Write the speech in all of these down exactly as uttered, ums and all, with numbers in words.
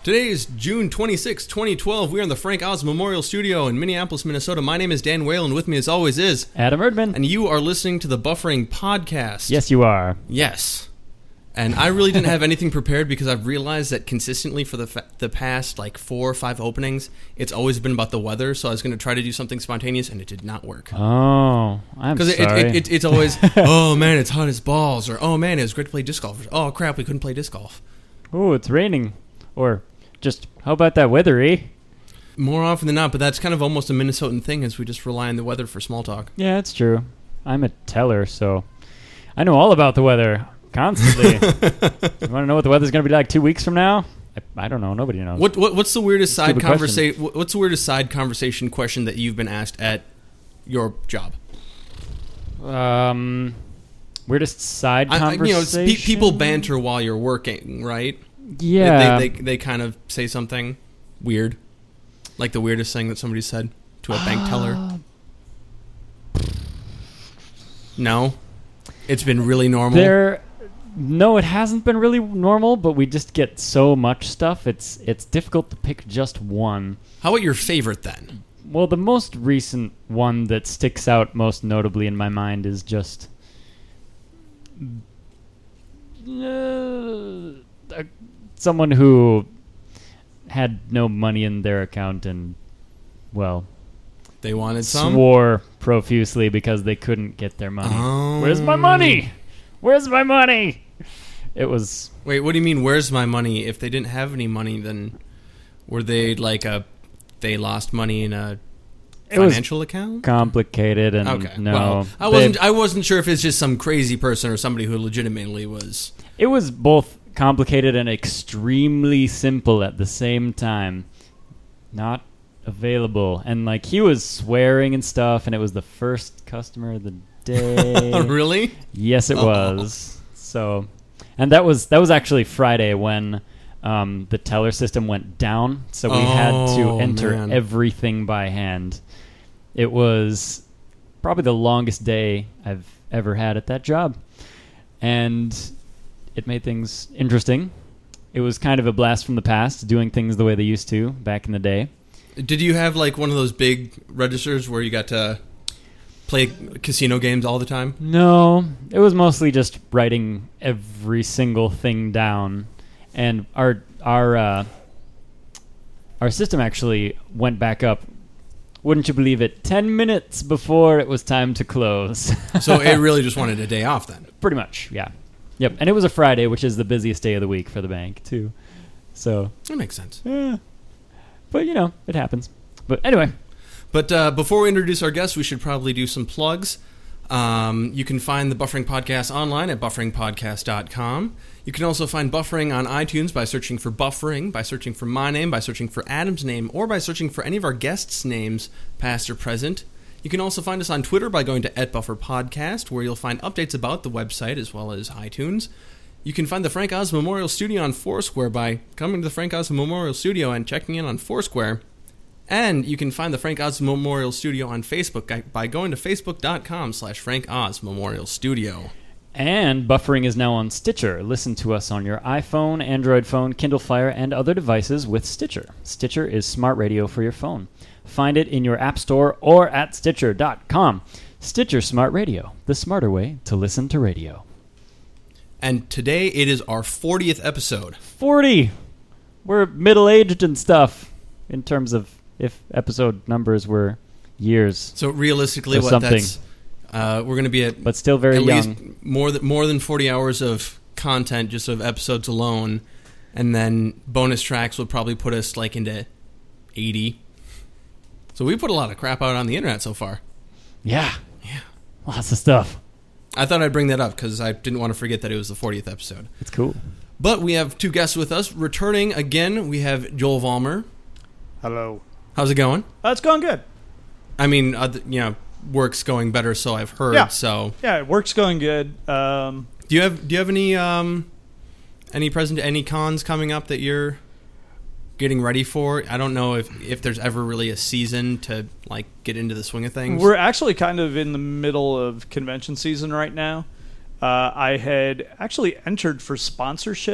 Today is June twenty-sixth, twenty twelve. We are in the Frank Oz Memorial Studio in Minneapolis, Minnesota. My name is Dan Whalen. With me, as always, is Adam Erdman. And you are listening to the Buffering Podcast. Yes, you are. Yes. And I really didn't have anything prepared because I've realized that consistently for the fa- the past like four or five openings, it's always been about the weather. So I was going to try to do something spontaneous, and it did not work. Oh, I'm sorry. Because it, it, it, it's always, oh man, it's hot as balls, or oh man, it was great to play disc golf. Or, oh crap, we couldn't play disc golf. Oh, it's raining. Or just, how about that weather, eh? More often than not, but that's kind of almost a Minnesotan thing, is we just rely on the weather for small talk. Yeah, it's true. I'm a teller, so I know all about the weather. Constantly. You want to know what the weather's going to be like two weeks from now? I, I don't know. Nobody knows. What, what What's the weirdest side Stupid conversation? What's the weirdest side conversation question that you've been asked at your job? Um, weirdest side I, conversation? I, you know, it's pe- people banter while you're working, right? Yeah. They, they, they, they kind of say something weird, like the weirdest thing that somebody said to a bank teller. No, it's been really normal. There. No, it hasn't been really normal, but we just get so much stuff. It's it's difficult to pick just one. How about your favorite then? Well, the most recent one that sticks out most notably in my mind is just uh, someone who had no money in their account and, well, they wanted some? Swore profusely because they couldn't get their money. Oh. Where's my money? Where's my money? It was... Wait, what do you mean, where's my money? If they didn't have any money, then were they like a... They lost money in a financial account? Complicated and okay. no... Well, I wasn't, I wasn't sure if it's just some crazy person or somebody who legitimately was... It was both complicated and extremely simple at the same time. Not available. And, like, he was swearing and stuff, and it was the first customer of the day. Really? Yes, it oh. was. So, and that was that was actually Friday when um, the teller system went down. So we oh, had to enter man. everything by hand. It was probably the longest day I've ever had at that job, and it made things interesting. It was kind of a blast from the past, doing things the way they used to back in the day. Did you have like one of those big registers where you got to play casino games all the time? No, it was mostly just writing every single thing down, and our our uh, our system actually went back up. Wouldn't you believe it? Ten minutes before it was time to close. So it really just wanted a day off then. Pretty much, yeah. Yep, and it was a Friday, which is the busiest day of the week for the bank too. So that makes sense. Yeah, but you know, it happens. But anyway. But uh, before we introduce our guests, we should probably do some plugs. Um, you can find the Buffering Podcast online at buffering podcast dot com. You can also find Buffering on iTunes by searching for Buffering, by searching for my name, by searching for Adam's name, or by searching for any of our guests' names, past or present. You can also find us on Twitter by going to at Buffer Podcast, where you'll find updates about the website as well as iTunes. You can find the Frank Oz Memorial Studio on Foursquare by coming to the Frank Oz Memorial Studio and checking in on Foursquare. And you can find the Frank Oz Memorial Studio on Facebook by going to facebook.com slash Frank Oz Memorial Studio. And Buffering is now on Stitcher. Listen to us on your iPhone, Android phone, Kindle Fire, and other devices with Stitcher. Stitcher is smart radio for your phone. Find it in your app store or at stitcher dot com. Stitcher Smart Radio, the smarter way to listen to radio. And today it is our fortieth episode. forty! We're middle-aged and stuff in terms of if episode numbers were years. So realistically, what something. that's uh, we're going to be at, but still very at young. least more than more than forty hours of content, just of episodes alone, and then bonus tracks would probably put us like into eighty. So we put a lot of crap out on the internet so far. Yeah, yeah, lots of stuff. I thought I'd bring that up because I didn't want to forget that it was the fortieth episode. It's cool. But we have two guests with us. Returning again, we have Joel Vollmer. Hello. How's it going? Uh, it's going good. I mean, uh, you know, work's going better, so I've heard. Yeah. So yeah, work's going good. Um, do you have Do you have any um, any present any cons coming up that you're getting ready for? I don't know if if there's ever really a season to like get into the swing of things. We're actually kind of in the middle of convention season right now. Uh, I had actually entered for sponsorship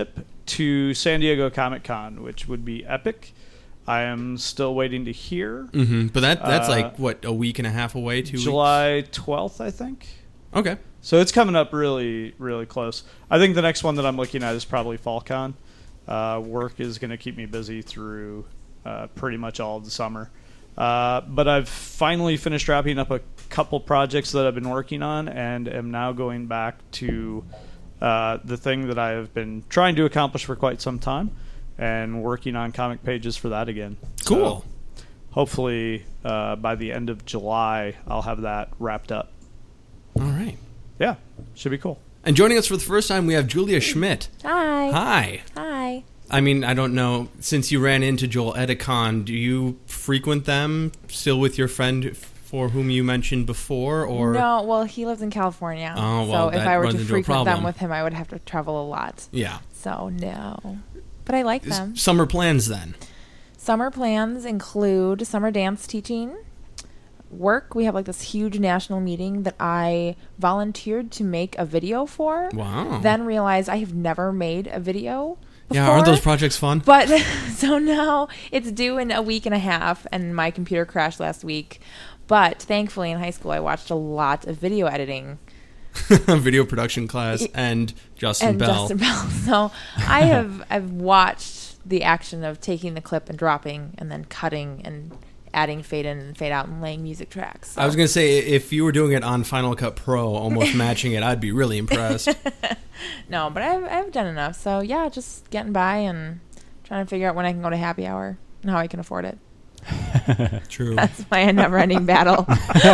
to San Diego Comic Con, which would be epic. I am still waiting to hear. Mm-hmm. But that that's Uh, like, what, a week and a half away, two July twelfth, I think. weeks? Okay. So it's coming up really, really close. I think the next one that I'm looking at is probably FallCon. Uh, work is going to keep me busy through uh, pretty much all of the summer. Uh, but I've finally finished wrapping up a couple projects that I've been working on and am now going back to uh, the thing that I have been trying to accomplish for quite some time and working on comic pages for that again. Cool. So hopefully uh, by the end of July, I'll have that wrapped up. All right. Yeah, should be cool. And joining us for the first time, we have Julia Schmidt. Hi. Hi. Hi. I mean, I don't know, since you ran into Joel at a con, do you frequent them still with your friend for whom you mentioned before? Or No, well, he lives in California. Oh, well, so if that I were runs to into a frequent problem. them with him, I would have to travel a lot. Yeah. So, no. But I like them. Summer plans then? Summer plans include summer dance teaching, work. We have like this huge national meeting that I volunteered to make a video for. Wow. Then realized I have never made a video before. Yeah, aren't those projects fun? But so now it's due in a week and a half, and my computer crashed last week. But thankfully, in high school, I watched a lot of video editing. Video production class and Justin and Bell. Justin Bell. So I have I've watched the action of taking the clip and dropping, and then cutting and adding fade in and fade out and laying music tracks. So. I was going to say, if you were doing it on Final Cut Pro, almost matching it, I'd be really impressed. No, but I've I've done enough. So yeah, just getting by and trying to figure out when I can go to happy hour and how I can afford it. True. That's my never-ending battle.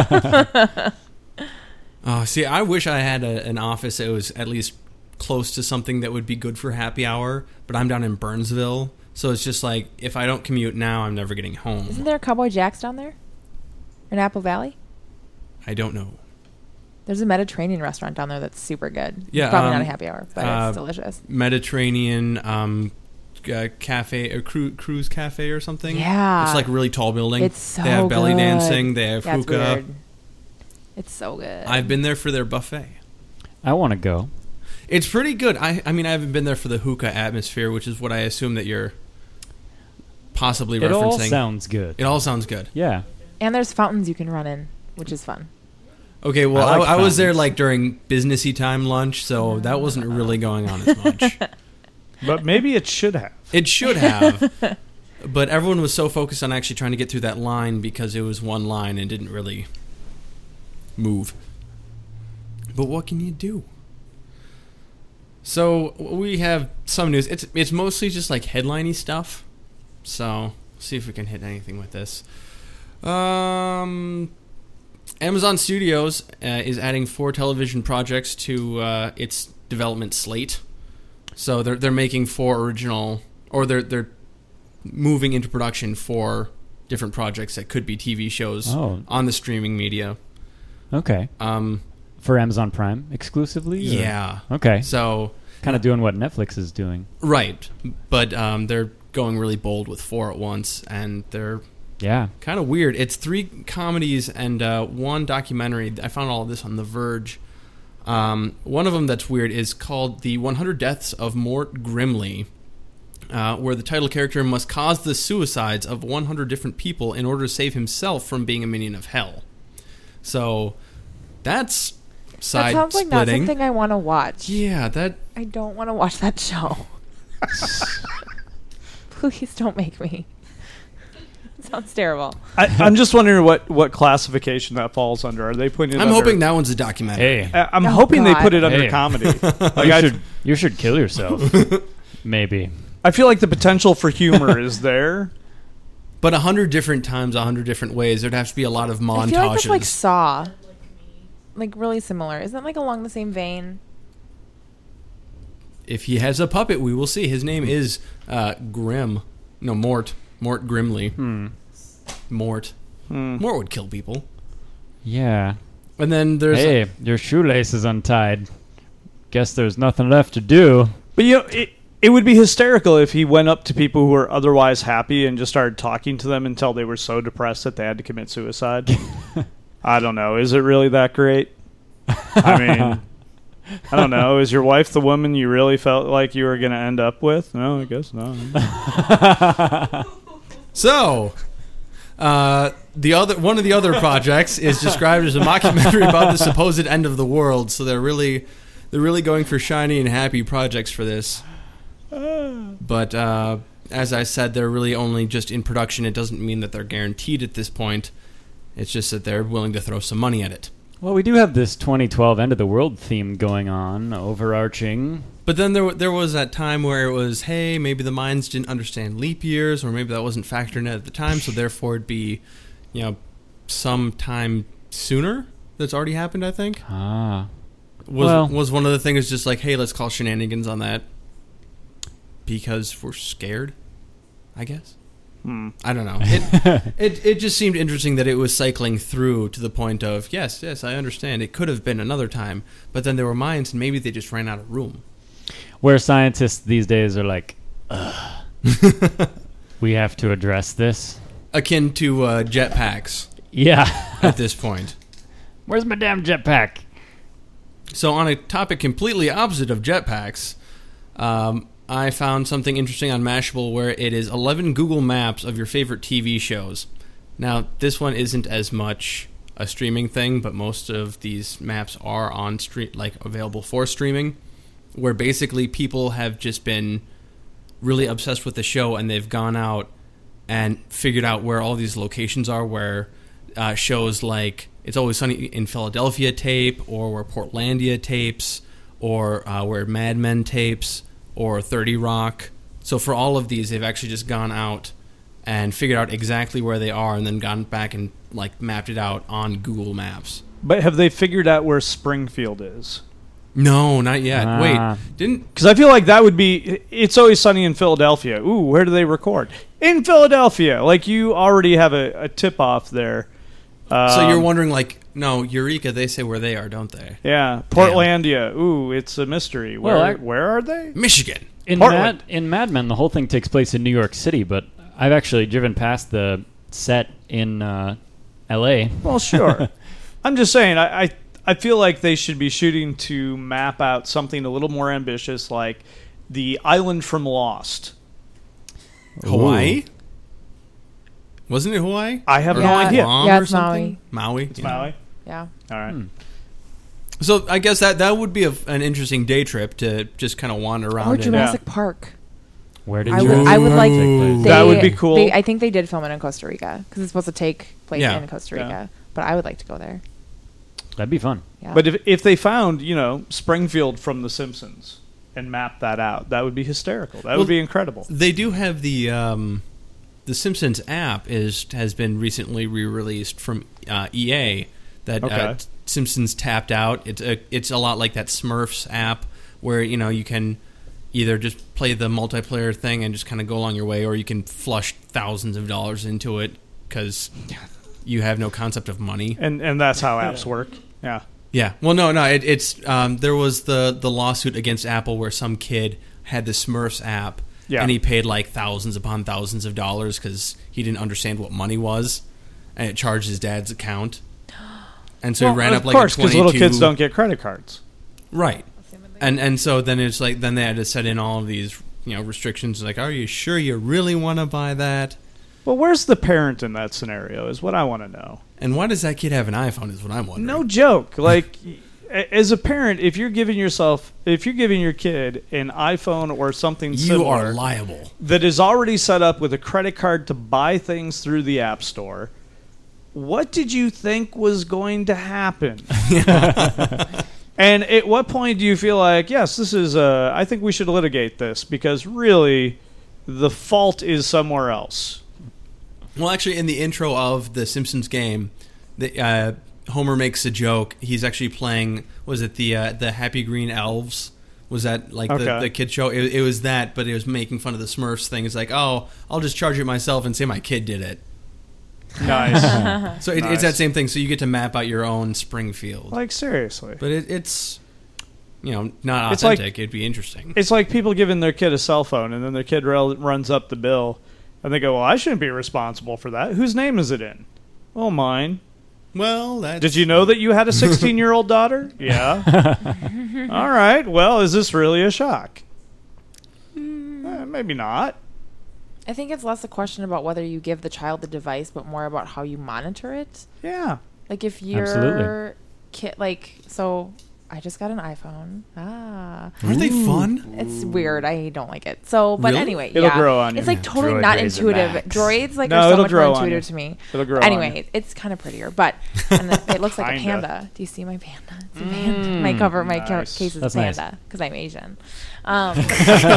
Oh, see, I wish I had a, an office that was at least close to something that would be good for happy hour, but I'm down in Burnsville, so it's just like, if I don't commute now, I'm never getting home. Isn't there a Cowboy Jack's down there? In Apple Valley? I don't know. There's a Mediterranean restaurant down there that's super good. Yeah, It's probably um, not a happy hour, but uh, it's delicious. Mediterranean um, uh, cafe, or cru- cruise cafe or something. Yeah. It's like a really tall building. It's so They have belly good. dancing. They have Yeah, it's hookah. weird. It's so good. I've been there for their buffet. I want to go. It's pretty good. I, I mean, I haven't been there for the hookah atmosphere, which is what I assume that you're possibly It referencing. all sounds good. It all sounds good. Yeah. And there's fountains you can run in, which is fun. Okay, well, I I, like I was there fountains. like during businessy time lunch, so that wasn't really going on as much. But maybe it should have. It should have, but everyone was so focused on actually trying to get through that line because it was one line and didn't really move. But what can you do? So we have some news. It's it's mostly just like headliney stuff. So see if we can hit anything with this. Um, Amazon Studios uh, is adding four television projects to uh, its development slate. So they're they're making four original, or they're they're moving into production for different projects that could be T V shows Oh. on the streaming media. Okay. Um, For Amazon Prime exclusively? or- yeah. Okay. So Kind of doing what Netflix is doing. right, but um, they're going really bold with four at once, and they're Yeah. kind of weird. It's three comedies and uh, one documentary. I found all of this on The Verge. Um, one of them that's weird is called The one hundred Deaths of Mort Grimley, uh, where the title character must cause the suicides of one hundred different people in order to save himself from being a minion of hell. So that's side That sounds like not splitting. something I want to watch. Yeah, that I don't want to watch that show. Please don't make me. It sounds terrible. I, I'm just wondering what, what classification that falls under. Are they putting it I'm under, hoping that one's a documentary. Hey. I- I'm Oh, hoping they God. put it under Hey. comedy. Like you, I, should, you should kill yourself. Maybe. I feel like the potential for humor is there. But a hundred different times, a hundred different ways. There'd have to be a lot of montages. I feel like that's like Saw. Like really similar. Isn't that like along the same vein? If he has a puppet, we will see. His name is uh, Grim. No, Mort. Mort Grimley. Hmm. Mort. Hmm. Mort would kill people. Yeah. And then there's... Hey, your shoelace is untied. Guess there's nothing left to do. But you know, it, it would be hysterical if he went up to people who were otherwise happy and just started talking to them until they were so depressed that they had to commit suicide. I don't know. Is it really that great? I mean, I don't know. Is your wife the woman you really felt like you were going to end up with? No, I guess not. So, uh, the other one of the other projects is described as a mockumentary about the supposed end of the world. So they're really, they're really going for shiny and happy projects for this. But uh, as I said, they're really only just in production. It doesn't mean that they're guaranteed at this point. It's just that they're willing to throw some money at it. Well, we do have this twenty twelve End of the World theme going on, overarching. But then there there was that time where it was, hey, maybe the Mayans didn't understand leap years, or maybe that wasn't factored in at the time, so therefore it'd be, you know, some time sooner. That's already happened, I think. Ah. Was well. was one of the things just like, hey, let's call shenanigans on that because we're scared, I guess. Hmm. I don't know. It, it it just seemed interesting that it was cycling through to the point of, yes, yes, I understand. It could have been another time, but then there were Mayans, and maybe they just ran out of room. Where scientists these days are like, ugh, we have to address this. Akin to uh, jetpacks Yeah. at this point. Where's my damn jetpack? So on a topic completely opposite of jetpacks, um, I found something interesting on Mashable where it is eleven Google Maps of your favorite T V shows. Now, this one isn't as much a streaming thing, but most of these maps are on stream, like available for streaming, where basically people have just been really obsessed with the show and they've gone out and figured out where all these locations are, where uh, shows like It's Always Sunny in Philadelphia tape, or where Portlandia tapes, or uh, where Mad Men tapes, or thirty Rock. So for all of these, they've actually just gone out and figured out exactly where they are and then gone back and like mapped it out on Google Maps. But have they figured out where Springfield is? No, not yet. Ah. Wait, didn't... Because I feel like that would be... It's Always Sunny in Philadelphia. Ooh, where do they record? In Philadelphia. Like, you already have a, a tip-off there. Um, so you're wondering, like, no, Eureka, they say where they are, don't they? Yeah. Portlandia. Ooh, it's a mystery. Where, Well, I- where are they? Michigan. In Portland. Mad, in Mad Men, the whole thing takes place in New York City, but I've actually driven past the set in uh, L A. Well, sure. I'm just saying, I, I I feel like they should be shooting to map out something a little more ambitious, like the island from Lost. Hawaii? Wasn't it Hawaii? I have Or no Yeah. idea. Guam Yeah, or it's something? Maui. It's yeah. Maui. Yeah. All right. Hmm. So I guess that, that would be a, an interesting day trip to just kind of wander around. Or in. Jurassic Park. Where did I you would, I would like. Ooh. They, That would be cool. They, I think they did film it in Costa Rica because it's supposed to take place Yeah. in Costa Yeah. Rica. But I would like to go there. That'd be fun. Yeah. But if if they found, you know, Springfield from The Simpsons and mapped that out, that would be hysterical. That Well, would be incredible. They do have the um, the Simpsons app is has been recently re-released from uh, E A that Okay. uh, Simpsons Tapped Out. It's a, it's a lot like that Smurfs app where you know you can either just play the multiplayer thing and just kind of go along your way, or you can flush thousands of dollars into it because you have no concept of money. And and that's how apps work. Yeah. Yeah. Well, no, no. It, it's um, there was the the lawsuit against Apple where some kid had the Smurfs app, Yeah. and he paid like thousands upon thousands of dollars because he didn't understand what money was, and it charged his dad's account, and so Well, he ran of up like course, a because twenty-two. little kids don't get credit cards. Right. And and so then it's like then they had to set in all of these you know restrictions. Like, are you sure you really want to buy that? Well, where's the parent in that scenario is what I want to know. And why does that kid have an iPhone? Is what I'm wondering. No joke. Like, a- as a parent, if you're giving yourself, if you're giving your kid an iPhone or something you similar are liable. that is already set up with a credit card to buy things through the App Store, what did you think was going to happen? And at what point do you feel like, yes, this is, uh, I think we should litigate this because really the fault is somewhere else? Well, actually, in the intro of the Simpsons game, the, uh, Homer makes a joke. He's actually playing. Was it the uh, the Happy Green Elves? Was that like the, Okay. the kid show? It, it was that, but it was making fun of the Smurfs thing. It's like, oh, I'll just charge it myself and say my kid did it. Nice. So it, Nice. it's that same thing. So you get to map out your own Springfield, Like, seriously. but it, it's you know not It's like- authentic. It'd be interesting. It's like people giving their kid a cell phone and then their kid rel- runs up the bill and they go, well, I shouldn't be responsible for that. Whose name is it in? Well, mine. Well, that's... Did you know that you had a sixteen-year-old daughter? Yeah. All right. Well, is this really a shock? Eh, maybe not. I think it's less a question about whether you give the child the device, but more about how you monitor it. Yeah. Like if your Absolutely. kid, like, so I just got an iPhone. Ah. Aren't they fun? It's weird. I don't like it. So, but Really? anyway, It'll yeah. grow on you. It's like Yeah. totally Droid not Razor intuitive. Max. Droids like No, are so it'll much grow more on intuitive you. to me. It'll grow on Anyway, you. it's kind of prettier, but and the, it looks like a Kinda. panda. Do you see my panda? It's a panda. My cover, my ca- nice. case is That's nice. panda because I'm Asian. Um, so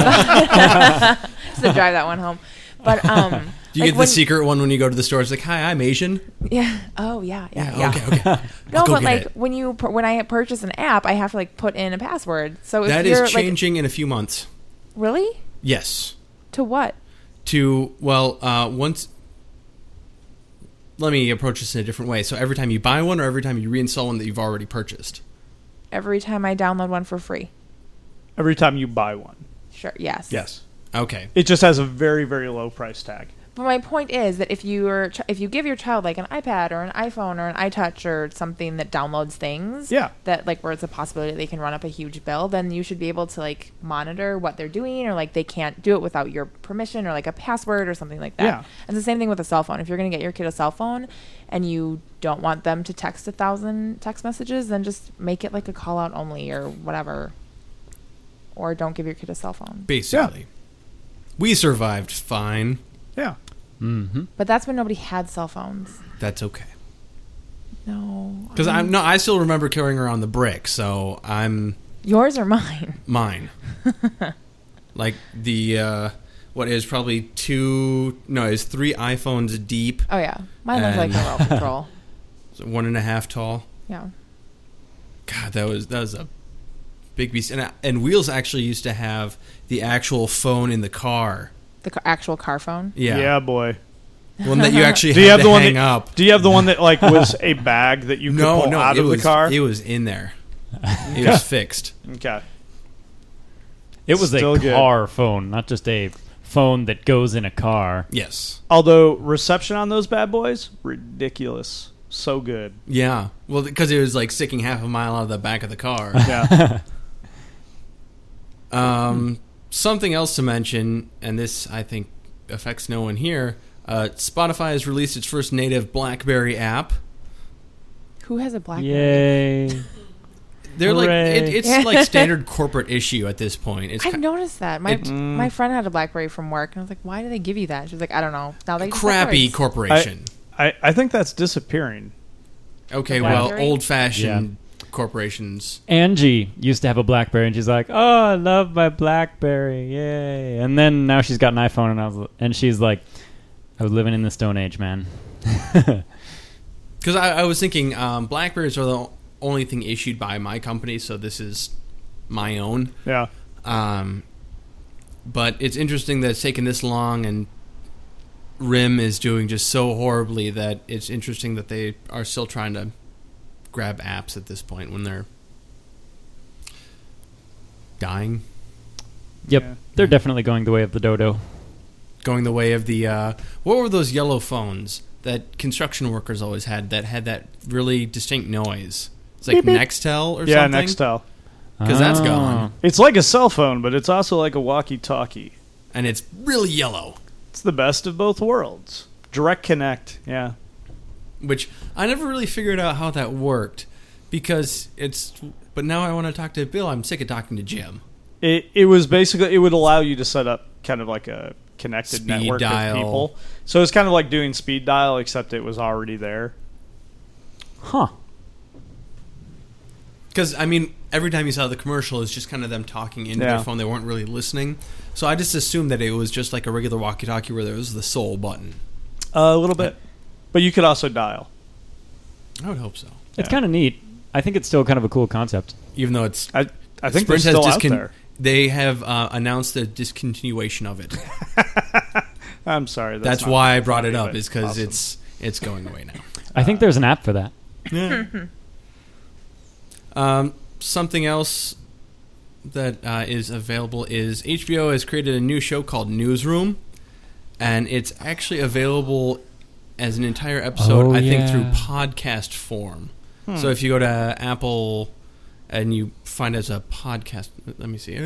drive that one home. But um, Do you like get when- the secret one when you go to the store? It's like, hi, I'm Asian. Yeah. Oh yeah. Yeah. Yeah, yeah. okay, okay. No, I'll go but get like it. when you pur- when I purchase an app, I have to like put in a password. So if That you're is changing in a few months. like, really, Yes. to what? To, well, uh, once... Let me approach this in a different way. So every time you buy one or every time you reinstall one that you've already purchased? Every time I download one for free. Every time you buy one. Sure. Yes. Yes. Okay. It just has a very, very low price tag. But my point is that if you are ch- if you give your child like an iPad or an iPhone or an iTouch or something that downloads things, Yeah. that like where it's a possibility they can run up a huge bill, then you should be able to like monitor what they're doing, or like they can't do it without your permission or like a password or something like that. Yeah. It's the same thing with a cell phone. If you're going to get your kid a cell phone and you don't want them to text a thousand text messages, then just make it like a call out only or whatever. Or don't give your kid a cell phone. Basically. We survived fine. Yeah. Mm-hmm. But that's when nobody had cell phones. That's okay. No. Because I I'm no, I still remember carrying around the brick, so I'm Yours or mine? mine. Like the uh, what is probably two? No, it's three iPhones deep, Oh yeah, mine was like And- a remote control. so one and a half tall. Yeah. God, that was that was a big beast. And and Wheels actually used to have the actual phone in the car. The ca- actual car phone. Yeah, Yeah, boy. one that you actually Do had you have to the one hang that up. Do you have the one that like was a bag that you could no, pull no, out it of was the car? it was in there. It was fixed. Okay. It was Still a good. car phone, not just a phone that goes in a car. Yes. Although reception on those bad boys, ridiculous. So good. Yeah. Well, because it was like sticking half a mile out of the back of the car. Yeah. Um, something else to mention, and this I think affects no one here. Uh, Spotify has released its first native BlackBerry app. Who has a BlackBerry? Yay. They're like Hooray. it, it's like standard corporate issue at this point. It's I've ki- noticed that. My It- Mm. my friend had a BlackBerry from work, and I was like, "Why do they give you that?" She was like, "I don't know." Now they a just crappy have corporation. I, I think that's disappearing. okay, The well, BlackBerry? old-fashioned corporations. Angie used to have a BlackBerry, and she's like, "Oh, I love my BlackBerry, yay!" And then now she's got an iPhone, and I was, and she's like, "I was living in the Stone Age, man." Because I, I was thinking, um, Blackberries are the only thing issued by my company, so this is my own. Yeah. Um, but it's interesting that it's taken this long, and R I M is doing just so horribly that it's interesting that they are still trying to grab apps at this point when they're dying, Yep, Yeah. they're definitely going the way of the dodo. going the way of the uh, what were those yellow phones that construction workers always had that had that really distinct noise? It's like Beep, beep. Nextel or Yeah, something. Nextel. 'Cause that's Oh. gone. It's like a cell phone, but it's also like a walkie-talkie. And it's really yellow, It's the best of both worlds. Direct Connect. Yeah. which I never really figured out how that worked because it's. But now I want to talk to Bill. I'm sick of talking to Jim. It it was basically it would allow you to set up kind of like a connected Speed network dial. of people. So it's kind of like doing speed dial, except it was already there. Huh. Because, I mean, every time you saw the commercial, it's just kind of them talking into Yeah. their phone. They weren't really listening. So I just assumed that it was just like a regular walkie-talkie where there was the soul button. Uh, a little bit, but you could also dial. I would hope so. It's Yeah. kind of neat. I think it's still kind of a cool concept. Even though it's... I I think Sprint they're has still out discon- there. They have uh, announced the discontinuation of it. I'm sorry. That's, That's not why I brought it funny, up, but is because awesome. it's, it's going away now. I think there's an app for that. Yeah. um, something else that uh, is available is H B O has created a new show called Newsroom, and it's actually available as an entire episode, Oh, I think, yeah. through podcast form. Hmm. So if you go to Apple and you find it as a podcast, let me see.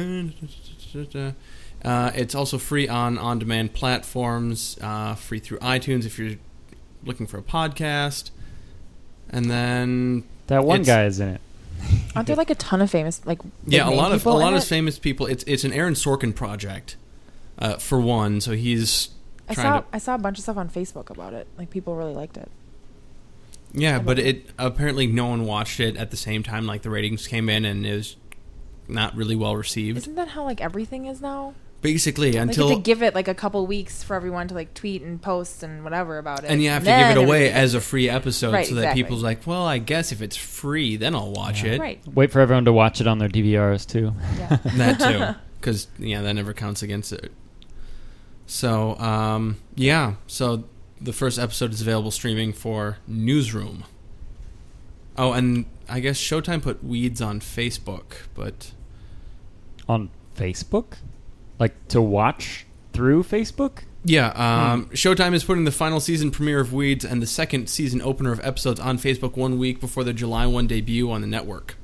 Uh, it's also free on on-demand platforms, uh, free through iTunes if you're looking for a podcast. And then That one It's- guy is in it. Aren't there like a ton of famous like big yeah, a name lot of a people in lot of it? famous people. It's it's an Aaron Sorkin project, uh, for one. So he's I trying saw to I saw a bunch of stuff on Facebook about it. Like people really liked it. yeah, I but don't- it apparently no one watched it at the same time. Like the ratings came in and it was not really well received. Isn't that how like everything is now? Basically, Like until you have to give it like a couple weeks for everyone to like tweet and post and whatever about it. and you have to then give it away everything as a gets- free episode, Right, so that exactly. people's like, well, I guess if it's free, then I'll watch Yeah. it. right. Wait for everyone to watch it on their D V Rs too. Yeah. That too, because yeah, that never counts against it. So um, yeah, so the first episode is available streaming for Newsroom. Oh, and I guess Showtime put Weeds on Facebook, but On Facebook? Like to watch through Facebook? yeah, um, Showtime is putting the final season premiere of Weeds and the second season opener of episodes on Facebook one week before the July first debut on the network.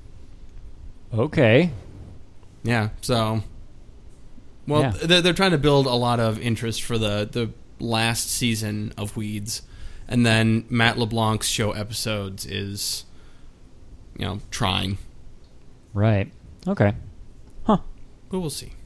Okay. Yeah, so well, Yeah. they're, they're trying to build a lot of interest for the the last season of Weeds, and then Matt LeBlanc's show episodes is, you know, trying, Right. Okay. Huh. but we'll see.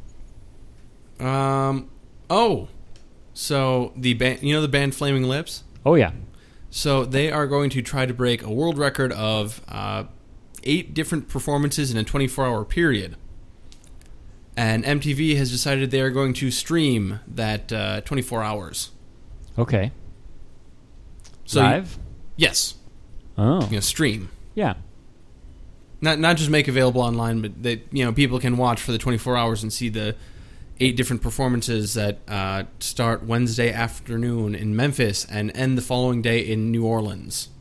Um, oh, so the band, you know, the band Flaming Lips. Oh yeah. So they are going to try to break a world record of uh, eight different performances in a twenty-four hour period. And M T V has decided they are going to stream that uh, twenty-four hours. Okay. So you- Live? yes, Oh. you know, stream. Yeah. Not not just make available online, but that you know people can watch for the twenty-four hours and see the eight different performances that uh, start Wednesday afternoon in Memphis and end the following day in New Orleans.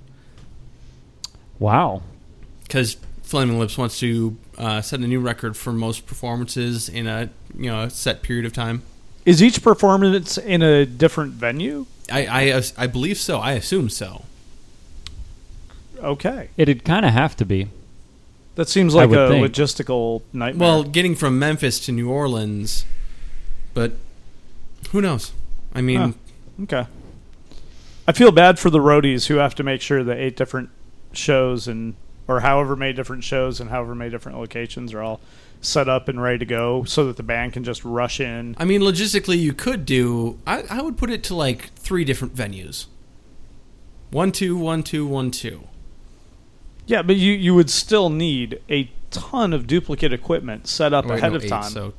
Wow. Because Flaming Lips wants to uh, set a new record for most performances in a you know a set period of time. Is each performance in a different venue? I I, I believe so. I assume so. Okay. It'd kind of have to be. That seems I like would a think. logistical nightmare. Well, getting from Memphis to New Orleans, but who knows? I mean, Huh. Okay. I feel bad for the roadies who have to make sure that eight different shows and or however many different shows and however many different locations are all set up and ready to go so that the band can just rush in. I mean, logistically, you could do. I, I would put it to like three different venues. One, two, one, two, one, two. Yeah, but you, you would still need a ton of duplicate equipment set up Oh, wait, ahead no, of eight, time. So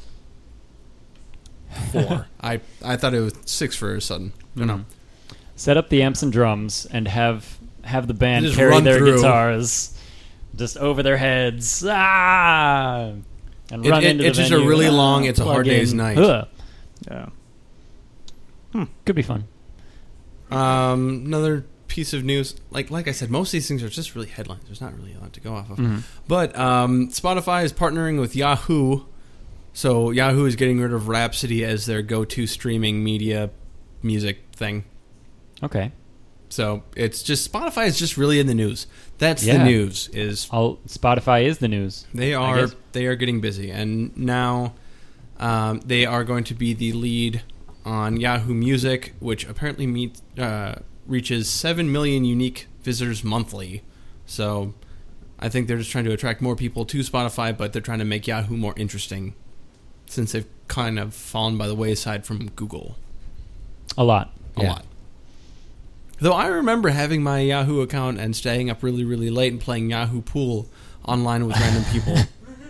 four. I I thought it was six for a sudden. No, no. Set up the amps and drums and have have the band Just carry run their through. guitars just over their heads. Ah! And It- run it- into the it's just a venue. really Ah, long, it's a plug hard day's in. night. Ugh. Yeah. Could be fun. Um, another piece of news, like like I said, most of these things are just really headlines. There's not really a lot to go off of. Mm-hmm. But um, Spotify is partnering with Yahoo, so Yahoo is getting rid of Rhapsody as their go-to streaming media music thing. Okay. So it's just Spotify is just really in the news. That's the Yeah. news. Is I'll, Spotify is the news. they I are guess. they are getting busy, and now um, they are going to be the lead on Yahoo Music, which apparently meet, uh, reaches seven million unique visitors monthly. So I think they're just trying to attract more people to Spotify, but they're trying to make Yahoo more interesting since they've kind of fallen by the wayside from Google A lot. a Yeah. lot. Though I remember having my Yahoo account and staying up really, really late and playing Yahoo Pool online with random people.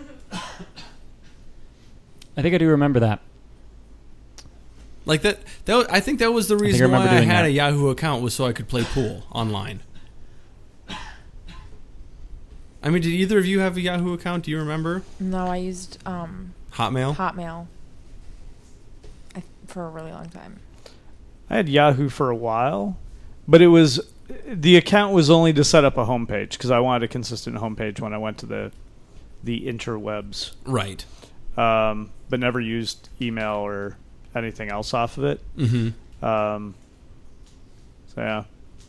I think I do remember that. Like that, that was, I think that was the I reason why remember I doing had that. a Yahoo account was so I could play pool online. I mean, did either of you have a Yahoo account? Do you remember? No, I used um, Hotmail? Hotmail I, for a really long time. I had Yahoo for a while, but it was the account was only to set up a homepage because I wanted a consistent homepage when I went to the the interwebs, Right. um, but never used email or anything else off of it. Mm-hmm. Um, Yeah.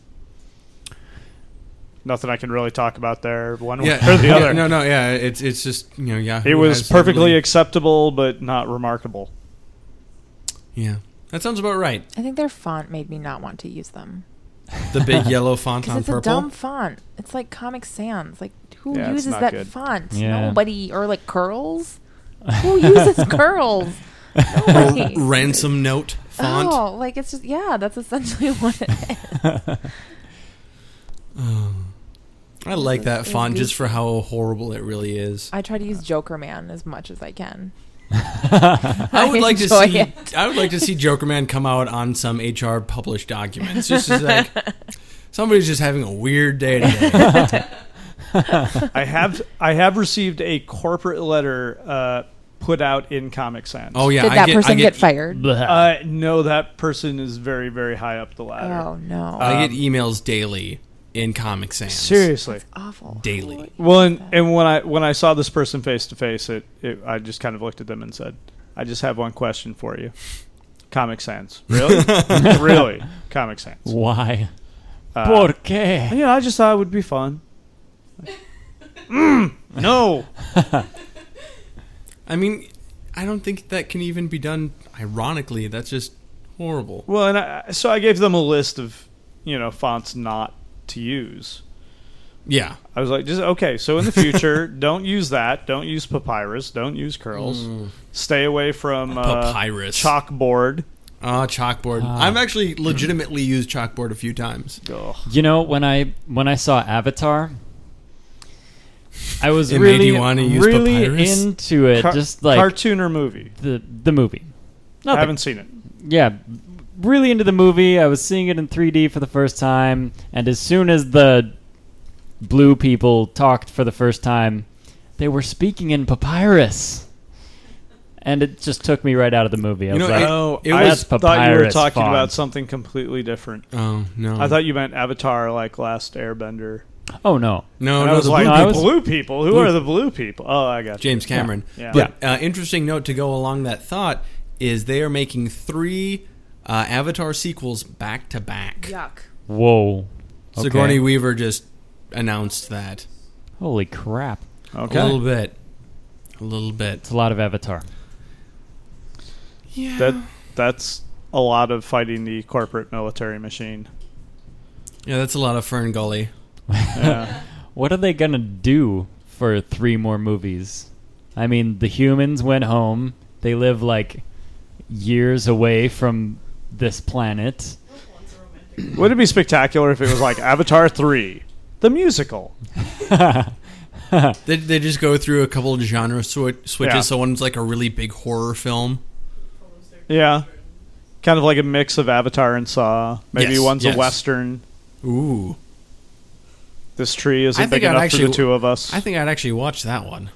Nothing I can really talk about there, one way Yeah, or the other. no, no, yeah, it's it's just you know, Yahoo. It was has perfectly really- acceptable, but not remarkable. yeah, that sounds about right. I think their font made me not want to use them. The big yellow font Because on it's purple. a dumb font. It's like Comic Sans. Like, who Yeah, it's uses not that good. font? Yeah. Nobody. Or like curls? Who uses curls? Nobody. Ransom note font. Oh, like it's just, yeah, that's essentially what it is. Oh. I like that It's font the- just for how horrible it really is. I try to use Joker Man as much as I can. I would I like to enjoy see. it. I would like to see Joker Man come out on some H R published documents. Just as like somebody's just having a weird day today. I have I have received a corporate letter uh, put out in Comic Sans. Oh yeah, Did I that get, person I get, get fired? Uh, no, that person is very, very high up the ladder. Oh, no. I Um, get emails daily in Comic Sans. Seriously. Awful. Daily. Well, and, and when I when I saw this person face to face, it it I just kind of looked at them and said, "I just have one question for you. Comic Sans, really, really, Comic Sans. Why? Uh, ¿Por qué? Yeah, I just thought it would be fun. mm, no, I mean, I don't think that can even be done ironically. That's just horrible. well, and I, so I gave them a list of you know fonts not to use. Yeah. I was like, just okay. So in the future, don't use that. Don't use papyrus. Don't use curls. Mm. Stay away from uh, Papyrus. chalkboard. Ah, chalkboard. Ah. I've actually legitimately used chalkboard a few times. Ugh. You know, when I when I saw Avatar, I was It made really you wanna use really papyrus? into it. Car- just like cartoon or movie. the the movie. Not I the- haven't seen it. yeah, really into the movie. I was seeing it in three D for the first time, and as soon as the blue people talked for the first time, they were speaking in papyrus. And it just took me right out of the movie. I You was know, like, it- Oh, it I was thought you were papyrus talking font. about something completely different. Oh no! I thought you meant Avatar, like Last Airbender. oh no. no, And no. I was The like, blue No, I the was- blue people? Who Blue- are the blue people? Oh, I got you. James Cameron. Yeah. But uh, interesting note to go along that thought is they are making three uh, Avatar sequels back to back. Yuck. Whoa. Okay. Sigourney Weaver just announced that. Holy crap. Okay. A little bit. A little bit. It's a lot of Avatar. Yeah. That that's a lot of fighting the corporate military machine. yeah, that's a lot of Fern Gully. Yeah. What are they going to do for three more movies? I mean, the humans went home. They live like years away from this planet. Would it be spectacular if it was like Avatar three, the musical? They, they just go through a couple of genre swi- switches. Yeah. So one's like a really big horror film. Yeah. Kind of like a mix of Avatar and Saw. Maybe Yes, one's yes. a Western. Ooh. This tree isn't I think big I'd enough actually- for the two of us. I think I'd actually watch that one.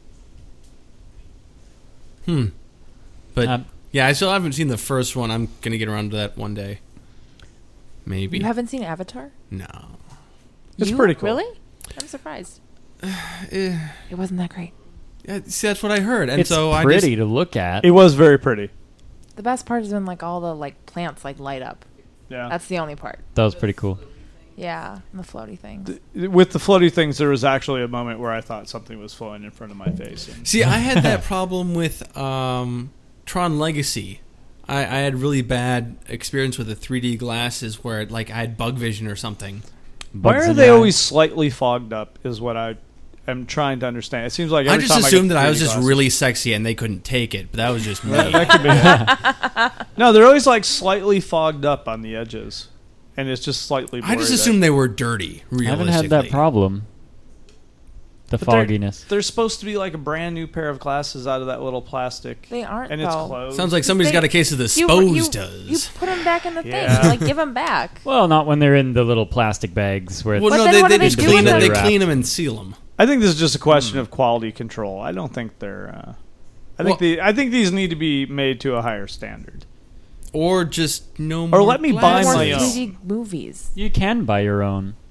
Hmm. But Um, yeah, I still haven't seen the first one. I'm gonna get around to that one day. Maybe. You haven't seen Avatar? No. It's You? pretty cool. Really? I'm surprised. Eh, It wasn't that great. yeah, see, that's what I heard, and it's so I pretty just to look at. It was very pretty. The best part is when like all the like plants like light up. Yeah. That's the only part. That was pretty cool. Yeah, and the floaty things. With the floaty things, there was actually a moment where I thought something was flowing in front of my face. And see. I had that problem with um, Tron Legacy. I, I had really bad experience with the three D glasses where it, like I had bug vision or something. why Bugs are in they the eye. always slightly fogged up? Is what I am trying to understand. It seems like I every just time assumed I that get I was three D just glasses- really sexy and they couldn't take it, but that was just me. That, that could be it. No, they're always like slightly fogged up on the edges, and it's just slightly. I just blurry assumed they were dirty. I haven't Realistically, had that problem. The But they're- fogginess. They're supposed to be like a brand new pair of glasses out of that little plastic, They aren't and it's though. closed. Sounds like somebody's They- got a case of the You, Spose you, does. you put them back in the Yeah. thing. Like give them back. Well, not when they're in the little plastic bags where well, it's But no, then they, what they do they just do clean with them. They them? clean them and seal them. I think this is just a question of quality control. I don't think they're. Uh, I think Well- the I think these need to be made to a higher standard. Or just no more Or let me buy glasses. More my own. three D movies. you can buy your own.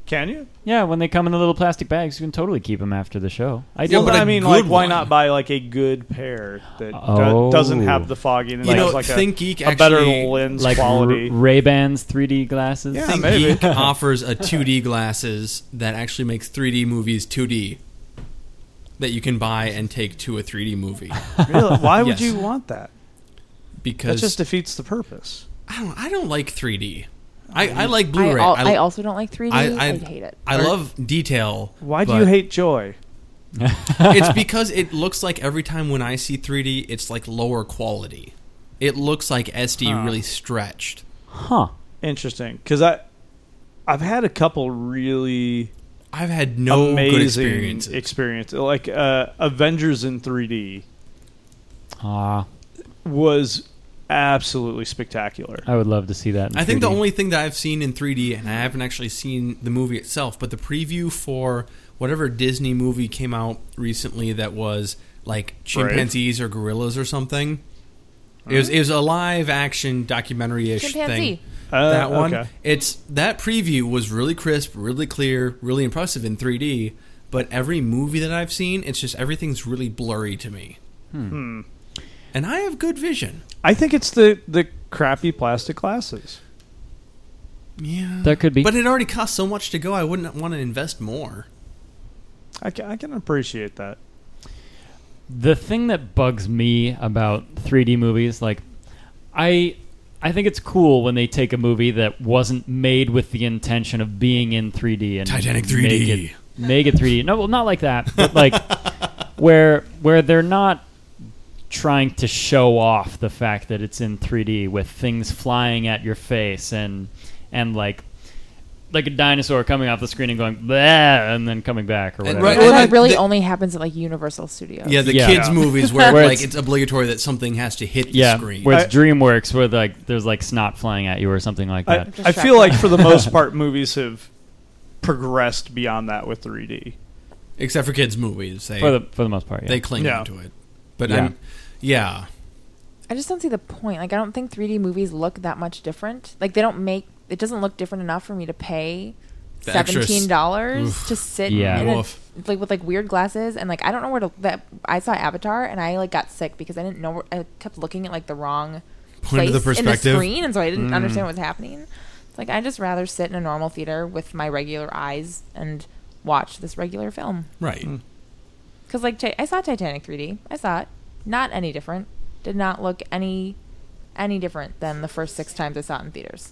Can you? Yeah, when they come in the little plastic bags, you can totally keep them after the show. I do. Well, but but a I mean, good like, why one. not buy like a good pair that do- Oh. doesn't have the fogging and You know, has like a, ThinkGeek a better actually- lens like quality? Ray Bans three D glasses. Yeah, Think maybe. Geek offers a two D glasses that actually makes three D movies two D that you can buy and take to a three D movie Really? Why would Yes. you want that? That because just defeats the purpose. I don't I don't like three D. I, I like I, Blu-ray. al- I, I also don't like three D. I- I, I- hate it. I love detail. Why do but you hate Joy? It's because it looks like every time when I see three D, it's like lower quality. It looks like S D Huh. really stretched. Huh. Interesting, because I, I've had a couple really I've had no amazing good experiences. experience. Like uh, Avengers in three D Ah, was absolutely spectacular. I would love to see that. In I think the three D. only thing that I've seen in three D, and I haven't actually seen the movie itself, but the preview for whatever Disney movie came out recently that was like chimpanzees or gorillas or something. It was it was a live action documentary ish Chimpanzee. thing. Uh, that one, okay. it's that preview was really crisp, really clear, really impressive in three D. But every movie that I've seen, it's just everything's really blurry to me. Hmm. And I have good vision. I think it's the the crappy plastic glasses. Yeah, That could be. But it already costs so much to go. I wouldn't want to invest more. I can, I can appreciate that. The thing that bugs me about three D movies, like, I I think it's cool when they take a movie that wasn't made with the intention of being in three D and Titanic three D. make it, make it three D. No, well, not like that, but like where where they're not trying to show off the fact that it's in three D with things flying at your face and and like like a dinosaur coming off the screen and going bleh and then coming back or And whatever. right- And Well, that the- really the- only happens at like Universal Studios. Yeah, the Yeah. kids' Yeah. movies where, Where like it's- it's obligatory that something has to hit the Yeah, screen. where it's I- DreamWorks, where like there's like snot flying at you or something like I, that. I feel like for the most part, movies have progressed beyond that with three D. Except for kids' movies, they for the for the most part, yeah. they cling Yeah. onto it. But Yeah. I'm, yeah, I just don't see the point. Like, I don't think three D movies look that much different. Like, they don't make it doesn't look different enough for me to pay The extras- seventeen dollars Oof. to sit Yeah. in a, Woof. like with like weird glasses and like I don't know where to. That I saw Avatar and I like got sick because I didn't know. Where, I kept looking at like the wrong Point place of the in the perspective. screen, and so I didn't Mm. understand what was happening. It's like I just rather sit in a normal theater with my regular eyes and watch this regular film. right. Mm. Because like Ti- I saw Titanic three D. I saw it. Not any different. Did not look any any different than the first six times I saw it in theaters.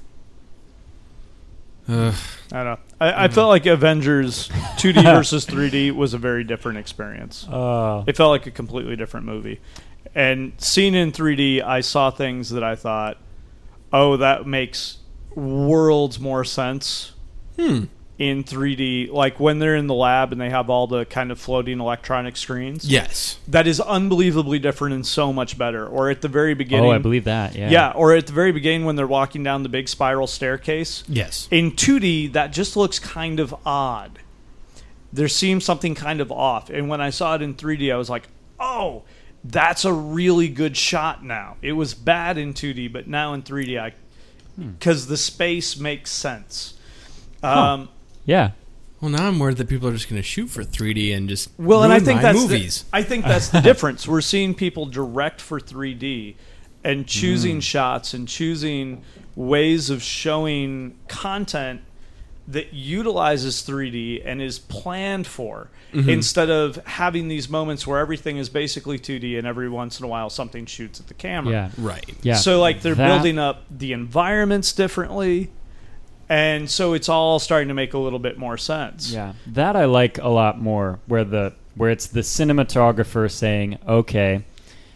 Ugh. I don't know. I, I felt like Avengers two D versus three D was a very different experience. Uh, It felt like a completely different movie. And seen in three D, I saw things that I thought, oh, that makes worlds more sense Hmm. in three D. Like when they're in the lab and they have all the kind of floating electronic screens. Yes. That is unbelievably different and so much better. Or at the very beginning. oh, I believe that. Yeah. Yeah, or at the very beginning when they're walking down the big spiral staircase. Yes. In two D, that just looks kind of odd. There seems something kind of off. And when I saw it in three D, I was like, oh, that's a really good shot now. It was bad in two D, but now in three D, I because the space makes sense. Um, Yeah. Well, now I'm worried that people are just going to shoot for three D and just well, and I ruin think my that's movies. The, I think that's the difference. We're seeing people direct for three D and choosing shots and choosing ways of showing content that utilizes three D and is planned for, instead of having these moments where everything is basically two D and every once in a while something shoots at the camera. Yeah. Right. Yeah. So like they're That- building up the environments differently, and so it's all starting to make a little bit more sense. Yeah, that I like a lot more. Where the where it's the cinematographer saying, "Okay,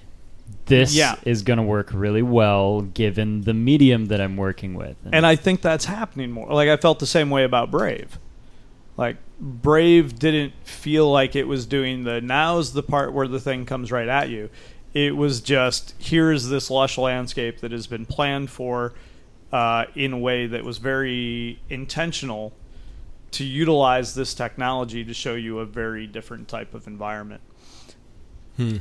this Yeah. is going to work really well given the medium that I'm working with." And I think that's happening more. Like I felt the same way about Brave. Like Brave didn't feel like it was doing the now's the part where the thing comes right at you. It was just here's this lush landscape that has been planned for uh, in a way that was very intentional to utilize this technology to show you a very different type of environment. Hmm.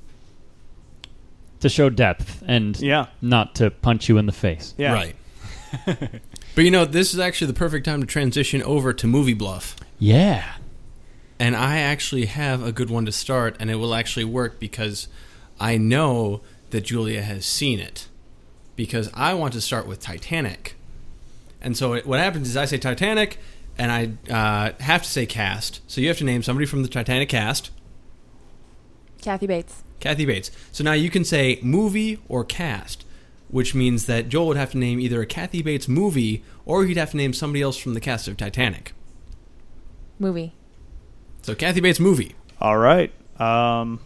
to show depth and Yeah. not to punch you in the face. Yeah. Right. But you know, this is actually the perfect time to transition over to Movie Bluff. Yeah. And I actually have a good one to start, and it will actually work because I know that Julia has seen it. Because I want to start with Titanic. And so it, what happens is I say Titanic, and I uh, have to say cast. So you have to name somebody from the Titanic cast. Kathy Bates. Kathy Bates. So now you can say movie or cast, which means that Joel would have to name either a Kathy Bates movie or he'd have to name somebody else from the cast of Titanic. Movie. So Kathy Bates movie. All right. Um,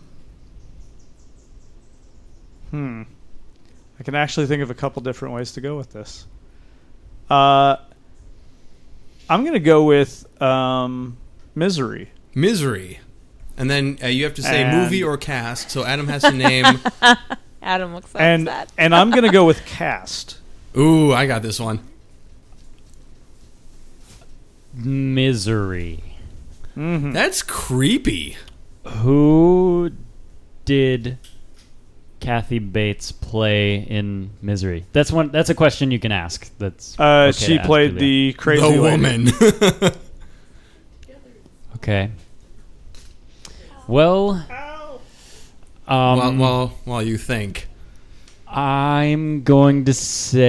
hmm. I can actually think of a couple different ways to go with this. Uh, I'm going to go with um, Misery. Misery. And then uh, you have to say And- movie or cast. So Adam has to name... Adam looks so And upset. and I'm going to go with cast. Ooh, I got this one. Misery. Mm-hmm. That's creepy. Who did Kathy Bates play in Misery? That's one. That's a question you can ask. That's Uh, okay to she ask played Julia. the crazy the lady. woman. Okay. Well, um, while, while, while you think. I'm going to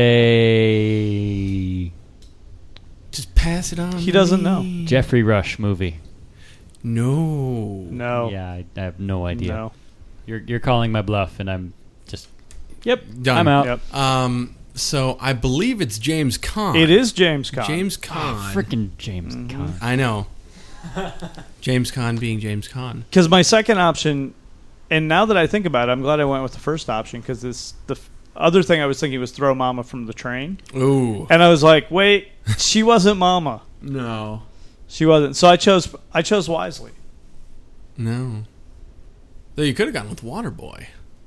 say Just pass it on. He to doesn't me. know. Jeffrey Rush movie. No. No. Yeah, I, I have no idea. No. You're you're calling my bluff, and I'm just Yep. Done. I'm out. Yep. Um, so I believe it's James Caan. It is James Caan. James Oh, Caan. freaking James Mm-hmm. Caan. I know. James Caan being James Caan. Because my second option, and now that I think about it, I'm glad I went with the first option because this the f- other thing I was thinking was throw Mama from the train, Ooh. and I was like, wait, she wasn't Mama. No. She wasn't. So I chose I chose wisely. No. Though you could have gone with Waterboy.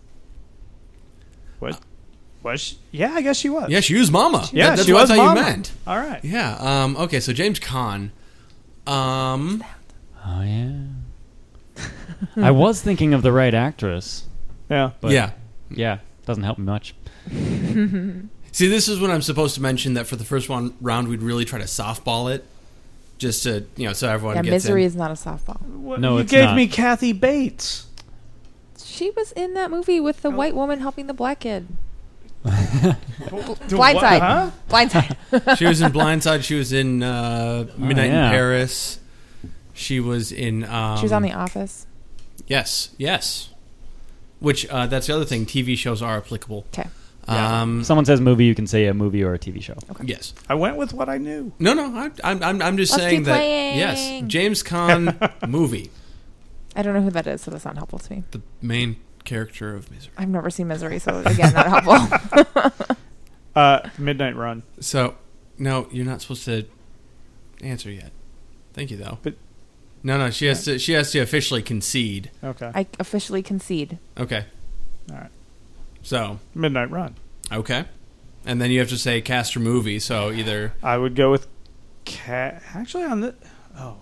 What? Was she? Yeah, I guess she was. Yeah, she was Mama. Yeah, That- that's she what was I thought Mama. you meant. All right. Yeah. Um, okay, so James Caan. Um, Oh yeah. I was thinking of the right actress, Yeah. but yeah. yeah, doesn't help me much. See, this is when I'm supposed to mention that for the first one round we'd really try to softball it, just to you know so everyone Yeah, gets Misery in. is not a softball. What, No, you it's gave not. me Kathy Bates. She was in that movie with the Oh. white woman helping the black kid. What- Blindside. Huh? Blindside. She was in Blindside. She was in uh, Midnight yeah. in Paris. She was in. Um, she was on The Office. Yes, yes. Which uh, that's the other thing. T V shows are applicable. Okay. Yeah. Um, If someone says movie, you can say a movie or a T V show. yes. I went with what I knew. No, no. I, I'm, I'm, I'm just Let's saying keep that. playing. Yes, James Caan movie, I don't know who that is, so that's not helpful to me. the main character of Misery. I've never seen Misery, so again, not helpful. Uh, Midnight Run. So, no, you're not supposed to answer yet. Thank you, though. But- no, no, she has to. She has to officially concede. Okay. I officially concede. Okay. All right. So, Midnight Run. okay, and then you have to say cast or movie. So either I would go with cat. Actually, on the oh,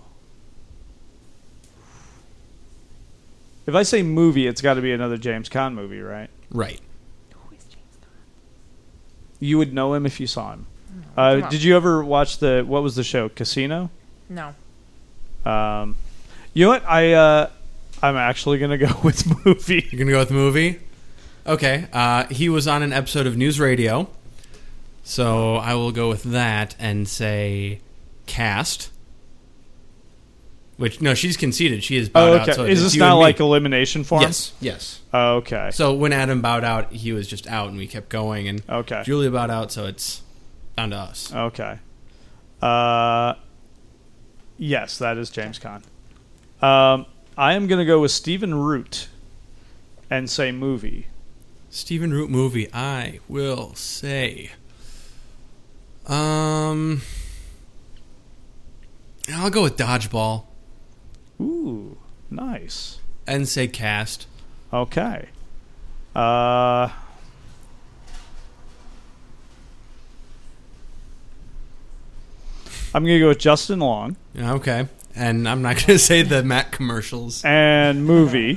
if I say movie, it's got to be another James Caan movie, right? right. Who is James Caan? You would know him if you saw him. Come Uh, on. did you ever watch the what was the show Casino? No. Um, you know what? I uh, I'm actually gonna go with movie. You're gonna go with movie. Okay. Uh, he was on an episode of News Radio, so I will go with that and say cast. Which no, she's conceded. She is bowed Oh, out. okay. So Is it's this you and not me. like elimination form? Yes, yes. Oh, okay. So when Adam bowed out, he was just out, and we kept going. And Okay. Julia bowed out, so it's down to us. Okay. Uh, yes, that is James Caan. Um, I am going to go with Stephen Root and say movie. Stephen Root movie. I will say. Um, I'll go with Dodgeball Ooh, nice. and say cast. Okay. Uh, I'm going to go with Justin Long Okay, and I'm not going to say the Mac commercials. and movie.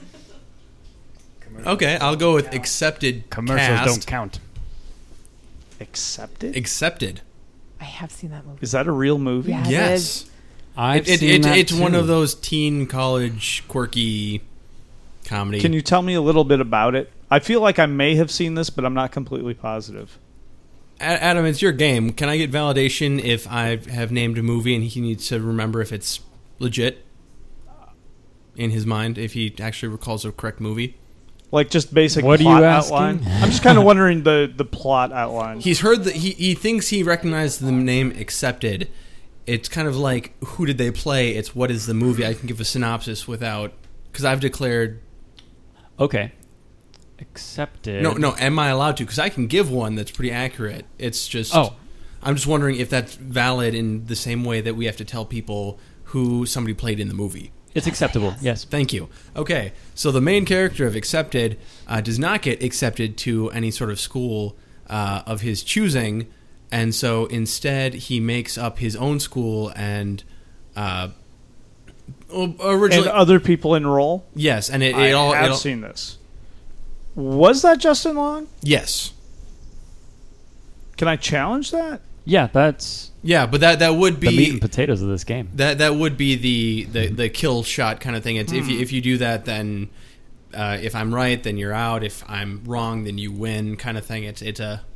Okay, I'll go with accepted Commercials cast. don't count. Accepted? Accepted. I have seen that movie. Is that a real movie? Yeah. It Yes. is. I've It, it, seen it, that it's one too. of those teen college quirky comedy. Can you tell me a little bit about it? I feel like I may have seen this, but I'm not completely positive. A- Adam, it's your game. Can I get validation if I have named a movie and he needs to remember if it's legit in his mind, if he actually recalls the correct movie? Like just basic What are plot you asking? outline? I'm just kind of wondering the, the plot outline. He's heard that he, he thinks he recognized the name Accepted. It's kind of like, who did they play? It's what is the movie? I can give a synopsis without... Because I've declared... Okay. Accepted. No, no, am I allowed to? Because I can give one that's pretty accurate. It's just... Oh. I'm just wondering if that's valid in the same way that we have to tell people who somebody played in the movie. It's acceptable, yes. Thank you. Okay, so the main character of Accepted uh, does not get accepted to any sort of school uh, of his choosing, and so instead he makes up his own school and uh, originally... And other people enroll? yes, and it, I it all... have it all, seen this. Was that Justin Long? yes. Can I challenge that? Yeah, that's Yeah, but that, that would the meat be... and potatoes of this game. That that would be the, the, the kill shot kind of thing. It's, if you if you do that, then uh, if I'm right, then you're out. If I'm wrong, then you win, kind of thing. It's it's a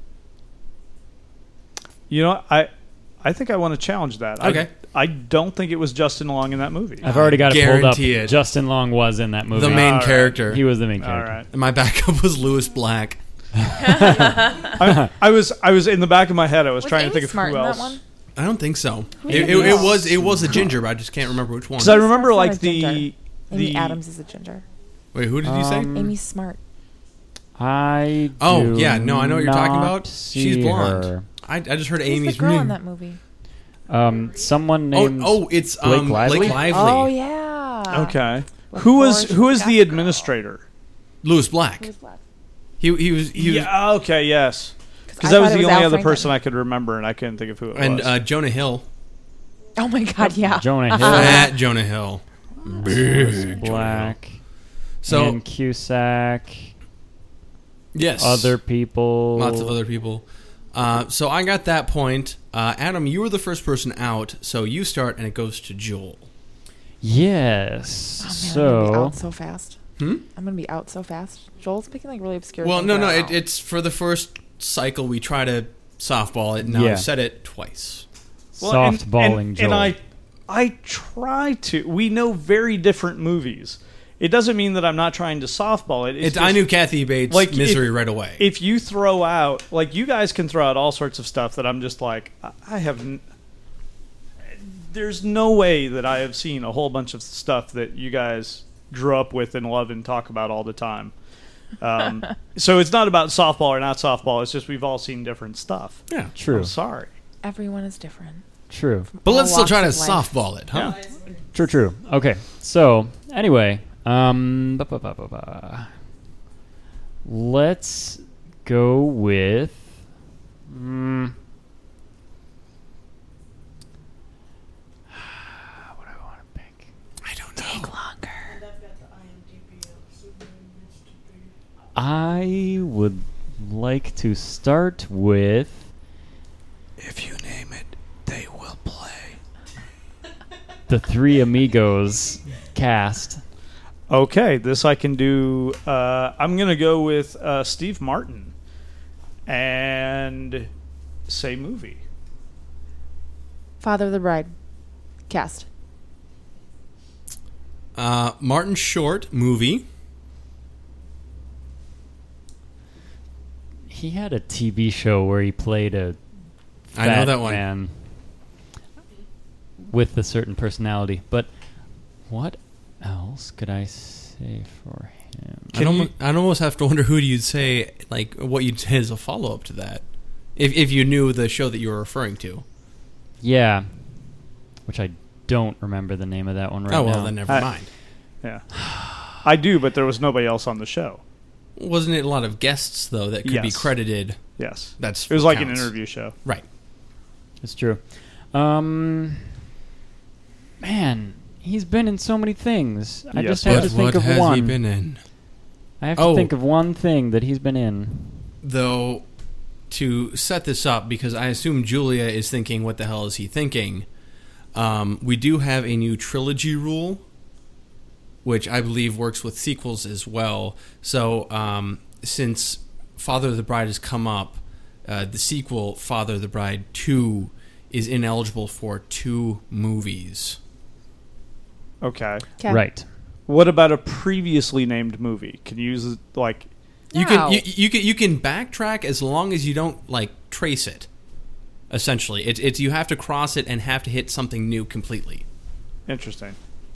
You know, I I think I want to challenge that. Okay. I, I don't think it was Justin Long in that movie. I've already got it pulled up. Guarantee it. Justin Long was in that movie. the main All right. character. He was the main All character. right. And my backup was Lewis Black. I, I was I was in the back of my head. I was, Was trying Amy to think of Smart who in else. that one? I don't think so. Who It, did it, he it else? was it was a ginger, but I just can't remember which one. Because I remember Smart's like not a the ginger. Amy the Adams is a ginger. Wait, who did you say? Um, Amy Smart. I Oh do yeah, no, I know what you're talking not about. She's see blonde. her. I, I just heard Who's Amy's the girl name. in that movie? Um, someone Oh, named oh, it's Blake um, Lively? Blake Lively. Oh yeah. okay. With Who was Forrest who is the Gump. administrator? Lewis Black. Who's black? He he was he was Yeah. Okay. Yes. Because I that was thought it the was only Al other Franken. person I could remember, and I couldn't think of who it and was. uh, Jonah Hill. Oh my god, yeah. Jonah Hill. Fat Jonah Hill. Big Black. So and Cusack. yes, Other people. lots of other people. Uh, so I got that point. Uh, Adam, you were the first person out, so you start, and it goes to Joel. Yes. Oh, man, I'm gonna be so out so fast. Hmm? I'm gonna be out so fast. Joel's picking like really obscure. Well, things no, no, right it, now. it's for the first cycle. We try to softball it. Now Yeah. I've said it twice. Well, and- softballing and, Joel. And I, I try to. We know very different movies. It doesn't mean that I'm not trying to softball it. It's It's, just, I knew Kathy Bates' like, misery if- right away. if you throw out, like, you guys can throw out all sorts of stuff that I'm just like, I, I have. N- there's no way that I have seen a whole bunch of stuff that you guys grew up with and love and talk about all the time. Um, so it's not about softball or not softball. It's just we've all seen different stuff. yeah, True. I'm sorry. Everyone is different. True. but All let's still walks try to of life. softball it, huh? Yeah. True, true. Okay. So, anyway, um ba, ba, ba, ba, ba. Let's go with mm, what do I want to pick? I don't know. Take longer. I would like to start with If you name it, they will play. the Three Amigos cast. Okay, this I can do. Uh, I'm going to go with uh, Steve Martin and say movie. Father of the Bride. Cast. Uh, Martin Short movie. He had a T V show where he played a I know fat that one. man with a certain personality. But what else could I say for him? I'd Can almo- you- I'd almost have to wonder who you'd say, like, what you'd say as a follow up to that, if if you knew the show that you were referring to. Yeah, which I don't remember the name of that one right oh well, now. then never I- mind. Yeah, I do, but there was nobody else on the show. Wasn't it a lot of guests though that could be Yes. credited? Yes, That's it was like an counts. interview show. Right. It's true. Um, man, he's been in so many things. I Yes, just have but to think what of has one. he been in? I have to Oh. think of one thing that he's been in. Though, to set this up, because I assume Julia is thinking, what the hell is he thinking? Um, we do have a new trilogy rule, which I believe works with sequels as well. So um, since Father of the Bride has come up, uh, the sequel, Father of the Bride two, is ineligible for two movies. Okay. 'Kay. Right. What about a previously named movie? Can you use, like... You No. can you, you can you can backtrack as long as you don't like trace it. Essentially, it's it's you have to cross it and have to hit something new completely. Interesting.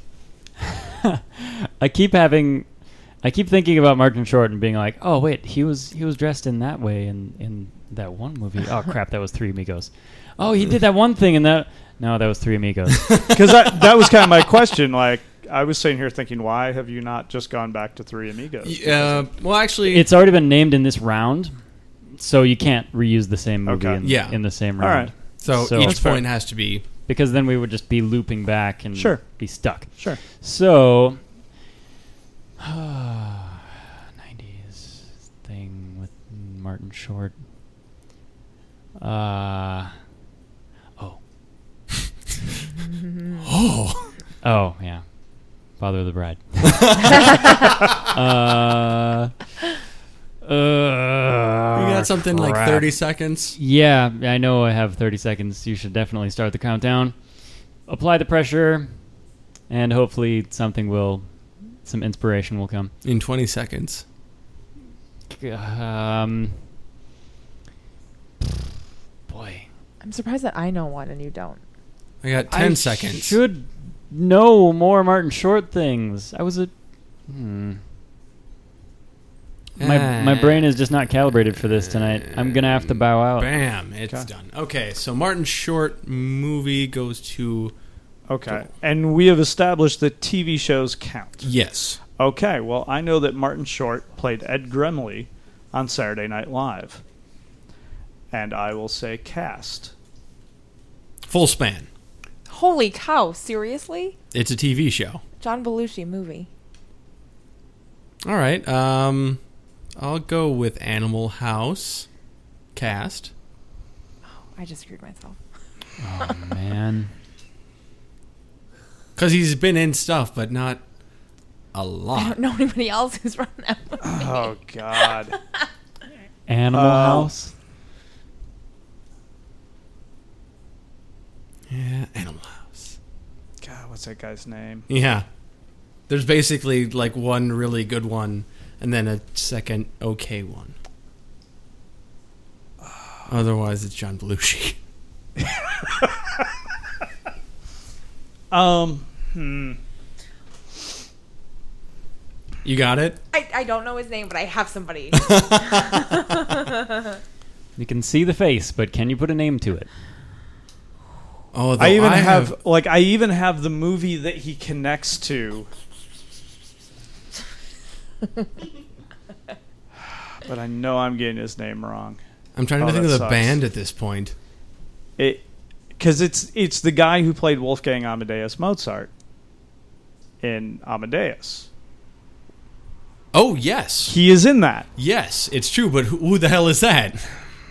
I keep having, I keep thinking about Martin Short and being like, oh wait, he was he was dressed in that way in, in that one movie. Oh crap, that was Three Amigos. Oh, he did that one thing in that. No, that was Three Amigos. Because that, that was kind of my question. Like, I was sitting here thinking, why have you not just gone back to Three Amigos? Uh, well, actually, It's already been named in this round, so you can't reuse the same movie Okay. in, Yeah. in the same All round. right. so, so- each That's fair. point has to be. Because then we would just be looping back and Sure. be stuck. Sure. So, nineties thing with Martin Short. Uh, oh. Oh, Oh, yeah. Father of the Bride. uh, uh, you got something like crap. thirty seconds. Yeah, I know I have thirty seconds. You should definitely start the countdown. Apply the pressure, and hopefully something will, some inspiration will come. In twenty seconds. Um, boy. I'm surprised that I know one and you don't. I got ten I seconds. should know more Martin Short things. I was a... Hmm. My, my brain is just not calibrated for this tonight. I'm going to have to bow out. Bam, it's Okay. done. Okay, so Martin Short movie goes to Okay. And we have established that T V shows count. yes. Okay. Well, I know that Martin Short played Ed Gremley on Saturday Night Live. And I will say cast. Full span. Holy cow! Seriously? It's a T V show. John Belushi movie. All right. Um, I'll go with Animal House cast. I just screwed myself. Oh, man. Because he's been in stuff, but not a I lot. don't know anybody else who's run that movie. Oh, God. Animal Uh, House? Yeah, Animal House. God, what's that guy's name? Yeah. There's basically like one really good one and then a second okay one. Otherwise, it's John Belushi. Um, hmm. You got it? I, I don't know his name, but I have somebody. You can see the face, but can you put a name to it? Oh, though I even I have, like, I even have the movie that he connects to. But I know I'm getting his name wrong. I'm trying to Oh, think of that the sucks. band at this point. It, because it's it's the guy who played Wolfgang Amadeus Mozart in Amadeus. Oh, yes. He is in that. Yes, it's true, but who, who the hell is that?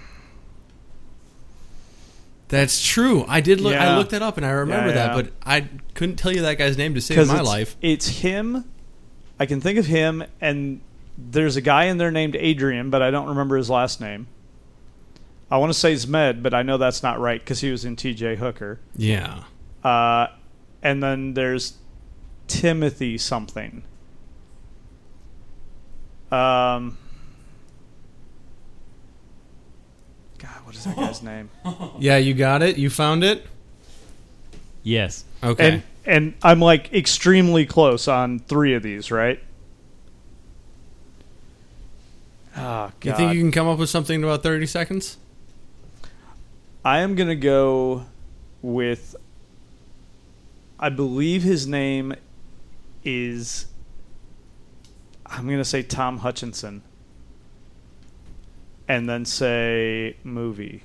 That's true. I did look. I Yeah. looked that up, and I remember Yeah, that, yeah. but I couldn't tell you that guy's name to save 'Cause my it's, life. It's him. I can think of him, and there's a guy in there named Adrian, but I don't remember his last name. I want to say Zmed, but I know that's not right because he was in T J Hooker. Yeah. Uh, and then there's Timothy something. Um, God, what is that guy's name? Yeah, you got it. You found it. Yes. Okay. And and I'm like extremely close on three of these, right? Oh God! you think you can come up with something in about thirty seconds? I am gonna go with. I believe his name is. I'm gonna say Tom Hutchinson. And then say movie.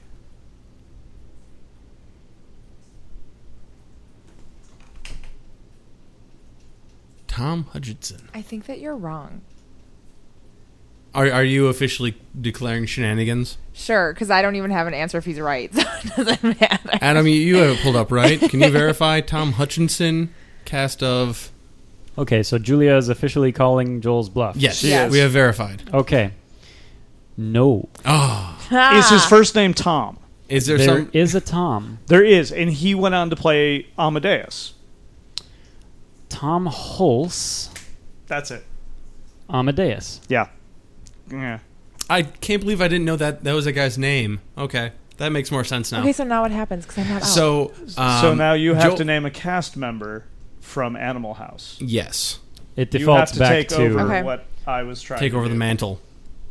Tom Hutchinson. I think that you're wrong. Are are you officially declaring shenanigans? Sure, because I don't even have an answer if he's right, so it doesn't matter. Adam, you, you have it pulled up, right? Can you verify Tom Hutchinson, cast of... Okay, so Julia is officially calling Joel's bluff. Yes, She is. we have verified. Okay. No. Oh, Is his first name Tom? is there, There some... is a Tom. There is, and he went on to play Amadeus. Tom Hulse, That's it. Amadeus. Yeah. Yeah. I can't believe I didn't know that that was a guy's name. Okay, that makes more sense now. Okay, so now what happens? Because I'm not out. So, um, so now you have Jo- to name a cast member from Animal House. Yes. It You have defaults to back take to... over Okay. what I was trying Take to over do. the mantle.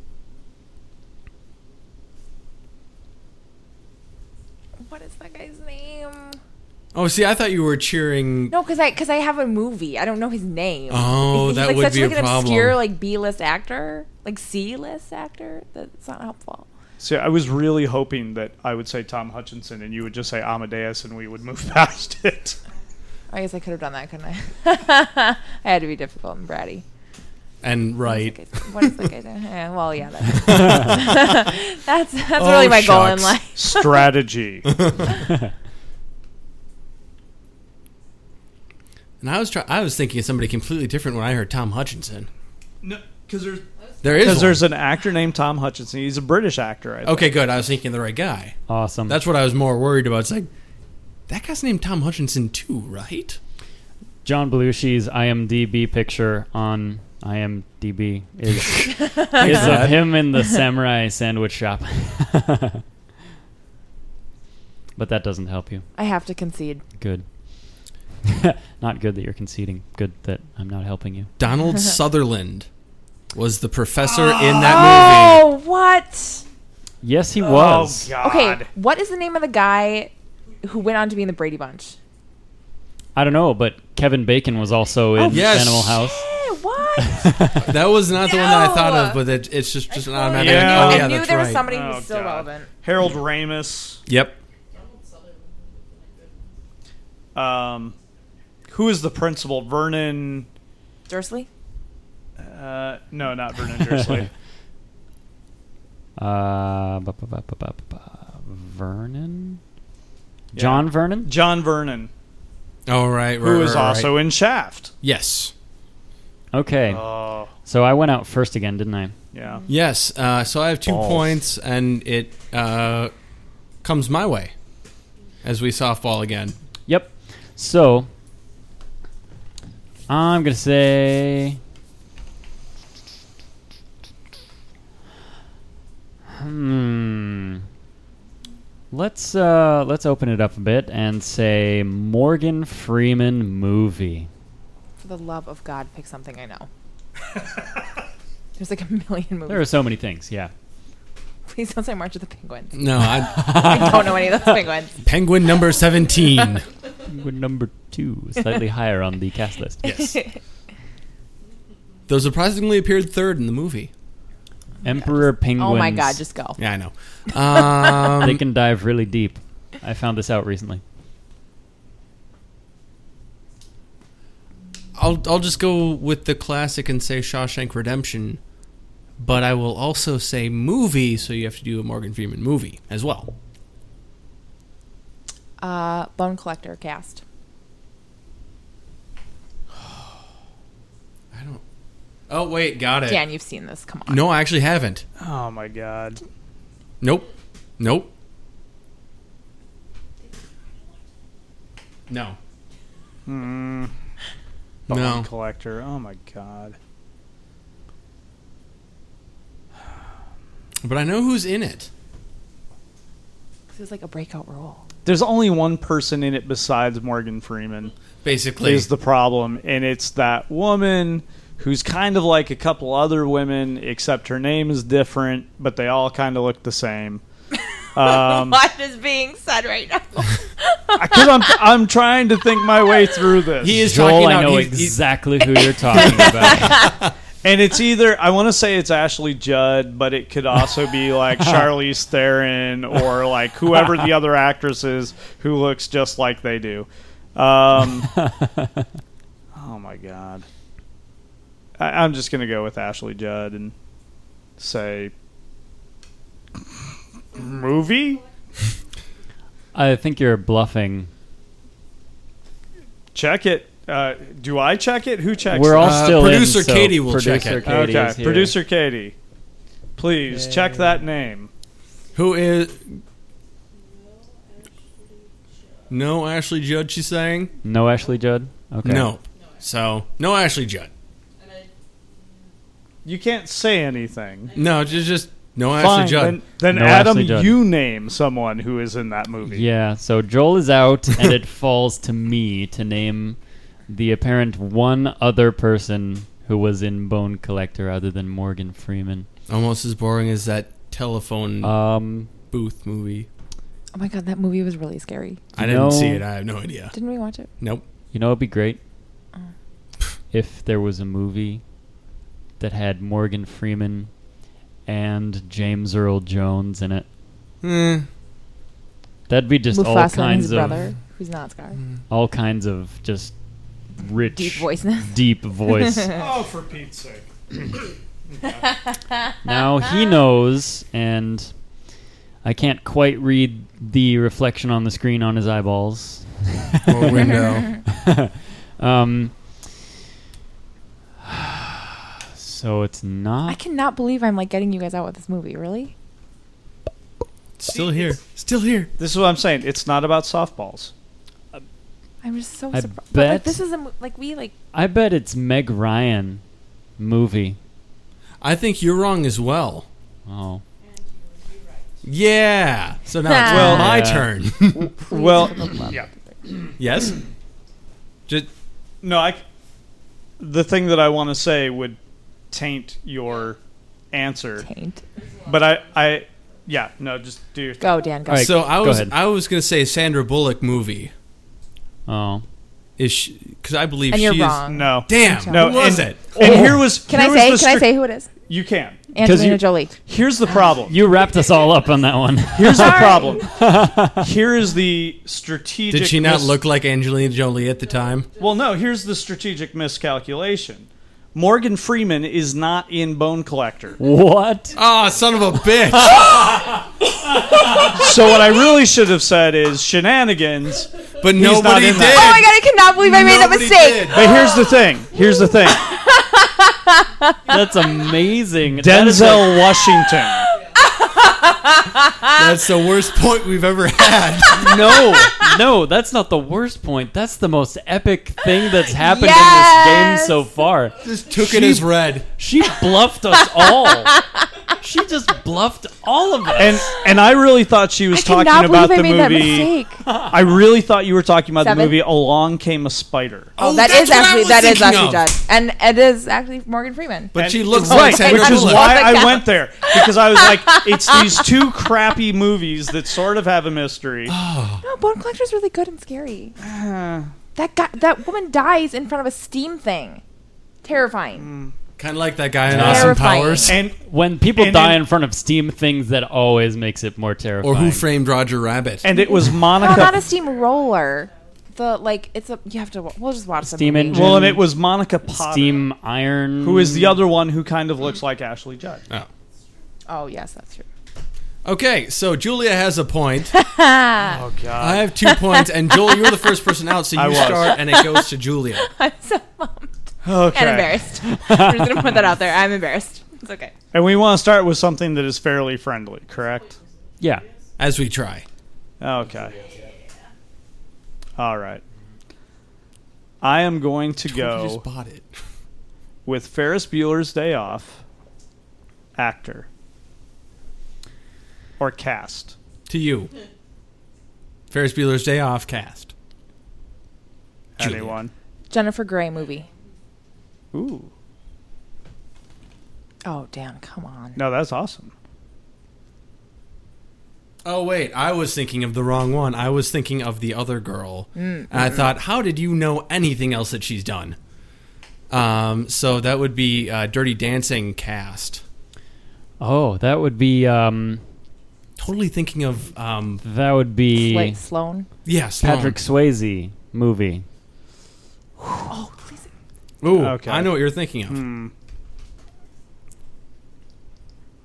What is that guy's name? Oh, see, I thought you were cheering... No, because I because I have a movie. I don't know his name. Oh, He's that like would such be a like an problem. obscure like B-list actor, like C-list actor. That's not helpful. So I was really hoping that I would say Tom Hutchinson and you would just say Amadeus and we would move past it. I guess I could have done that, couldn't I? I had to be difficult and bratty. And right. What is that guy doing? Yeah, well, yeah, that's that's, that's Oh, really my goal in shucks. life. Strategy. And I was try- I was thinking of somebody completely different when I heard Tom Hutchinson. No, because there's There is because one. there's an actor named Tom Hutchinson. He's a British actor. I think. Okay, good. I was thinking of the right guy. Awesome. That's what I was more worried about. It's like, that guy's named Tom Hutchinson too, right? John Belushi's I M D B picture on I M D B is, is Dad. of him in the samurai sandwich shop. But that doesn't help you. I have to concede. Good. Not good that you're conceding. Good that I'm not helping you. Donald Sutherland was the professor in that movie. Oh, what? Yes, he was. Oh God. Okay, what is the name of the guy who went on to be in the Brady Bunch? I don't know, but Kevin Bacon was also in Oh, yes. Animal House. Eh, what? That was not the one that I thought No. of, but it, it's just, just an I automatic. Yeah. Oh, knew, yeah, I knew that's there was right. somebody who Oh, was still God. relevant. Harold Ramis. Yep. Um, who is the principal? Vernon. Dursley? Uh, no, not Vernon Dursley. Uh, ba- ba- ba- ba- ba- ba- Vernon? Yeah. John Vernon? John Vernon, Oh, right, right. who is right, also right. in Shaft. Yes. Okay. Oh, So I went out first again, didn't I? yeah. Yes. Uh, so I have two Balls. points, and it uh, comes my way as we softball again. Yep. So I'm gonna say hmm. Let's uh let's open it up a bit and say Morgan Freeman movie. For the love of God, pick something I know. There's like a million movies. There are so many things, yeah. Please don't say March of the Penguins. No, I, I don't know any of those penguins. Penguin number seventeen. We're number two, slightly higher on the cast list. Yes. Though surprisingly appeared third in the movie. Emperor Penguins. Oh my God, just go. Yeah, I know. Um, they can dive really deep. I found this out recently. I'll I'll just go with the classic and say Shawshank Redemption, but I will also say movie, so you have to do a Morgan Freeman movie as well. Uh, Bone Collector cast. I don't. Oh wait, got it. Dan, you've seen this. Come on. No, I actually haven't. Oh my God. Nope. Nope. No. Hmm. No. Bone Collector. Oh my God. But I know who's in it. This is like a breakout role. There's only one person in it besides Morgan Freeman. Basically, Is the problem, and it's that woman who's kind of like a couple other women, except her name is different, but they all kind of look the same. Um, What is being said right now? Because I'm I'm trying to think my way through this. he is Joel, talking I out- know he's- he's- exactly who you're talking about. And it's either, I want to say it's Ashley Judd, but it could also be like Charlize Theron or like whoever the other actress is who looks just like they do. Um, oh my God. I, I'm just going to go with Ashley Judd. And say movie. I think you're bluffing. Check it. Uh, do I check it? Who checks We're it? all Uh, still producer in, so Katie will producer check it. Katie Okay, is here. producer Katie, please check that name. Who is? No Ashley Judd. She's saying No Ashley Judd? Okay. no. So no Ashley Judd. You can't say anything. No, just just no Fine, Ashley Judd. then, then No Adam, Ashley Judd. you name someone who is in that movie. Yeah, so Joel is out, and it falls to me to name the apparent one other person who was in Bone Collector other than Morgan Freeman. Almost as boring as that telephone Um, booth movie. Oh my god, that movie was really scary. I didn't No. see it. I have no idea. Didn't we watch it? Nope. you know, it'd be great Oh. if there was a movie that had Morgan Freeman and James Earl Jones in it. Eh. That'd be just all Mufasa and kinds his of brother, who's not Scar. all kinds of just rich, Deep voiceness. deep voice. Oh, for Pete's sake. Now he knows, and I can't quite read the reflection on the screen on his eyeballs. Or window. um, so it's not. I cannot believe I'm like getting you guys out with this movie. Really? Still here. Still here. This is what I'm saying. It's not about softballs. I'm just so I surprised. bet- Like, this is a mo- like we like. I bet it's Meg Ryan movie. I think you're wrong as well. Oh, Yeah. So now it's Well- my Yeah. turn. Well, yeah. Yes. Just No, I. The thing that I want to say would taint your answer, Taint. but I, I, yeah, no, just do your thing. Go, Dan. Go. All right. so I go was ahead. I was gonna say Sandra Bullock movie oh. is because I believe And she you're is. wrong. No, Damn. no, Who was and, it? And here was. Can here I was say? the Can I stri- say who it is? You can. Angelina you- Jolie. Here's the problem. You wrapped us all up on that one. Here's the Sorry. problem. Here is the strategic. Did she not mis- look like Angelina Jolie at the time? Well, no. Here's the strategic miscalculation. Morgan Freeman is not in Bone Collector. What? Oh, son of a bitch! So what I really should have said is shenanigans. But not nobody in did. that. Oh my god! I cannot believe I made that Nobody mistake. did. But here's the thing. Here's the thing. That's amazing. That is Denzel Washington. That's the worst point we've ever had. a- no, no, that's not the worst point. That's the most epic thing that's happened in Yes! this game so far. Just took it as read. She bluffed us all. She just bluffed all of us. And and I really thought she was I cannot talking about believe the I made movie. that mistake. I really thought you were talking about Seven? the movie Along Came a Spider. Oh, that that's is what I actually was that is thinking actually of. Judd, and it is actually Morgan Freeman. But And- she looks right, like Sandra which is Bullock. why Oh my I God. went there because I was like, it's these two crappy movies that sort of have a mystery. No, Bone Collector's really good and scary. that guy, that woman dies in front of a steam thing. Terrifying. Kind of like that guy in Austin Terrifying. Powers. And when people and- die and- in front of steam things, that always makes it more terrifying. Or Who Framed Roger Rabbit. and it was No, Monica. not a steamroller. The like, it's a. You have to. We'll just watch the Steam movie. engine. well, and it was Monica Potter, steam iron. who is the other one who kind of looks like Ashley Judd. Oh. Oh yes, that's true. Okay, so Julia has a point. Oh I God! have two points, and Joel, you're the first person out, so I you was. start, and it goes to Julia. I'm so bummed Okay. and embarrassed. I'm just gonna put that out there. I'm embarrassed. It's okay. And we want to start with something that is fairly friendly, correct? Yeah. As we try. Okay. All right. I am going to Totally go just bought it. with Ferris Bueller's Day Off, actor, or cast. To you. Ferris Bueller's Day Off cast. Julia. Anyone? Jennifer Grey movie. Ooh. Oh Dan, come on. No, that's awesome. Oh, wait, I was thinking of the wrong one. I was thinking of the other girl. Mm, And I thought, how did you know anything else that she's done? Um, so that would be uh, Dirty Dancing cast. Oh, that would be. Um, Totally thinking of, um, that would be Like Sloane. yeah, Sloane. Patrick Swayze movie. Oh please. Ooh, Okay. I know what you're thinking of. Hmm.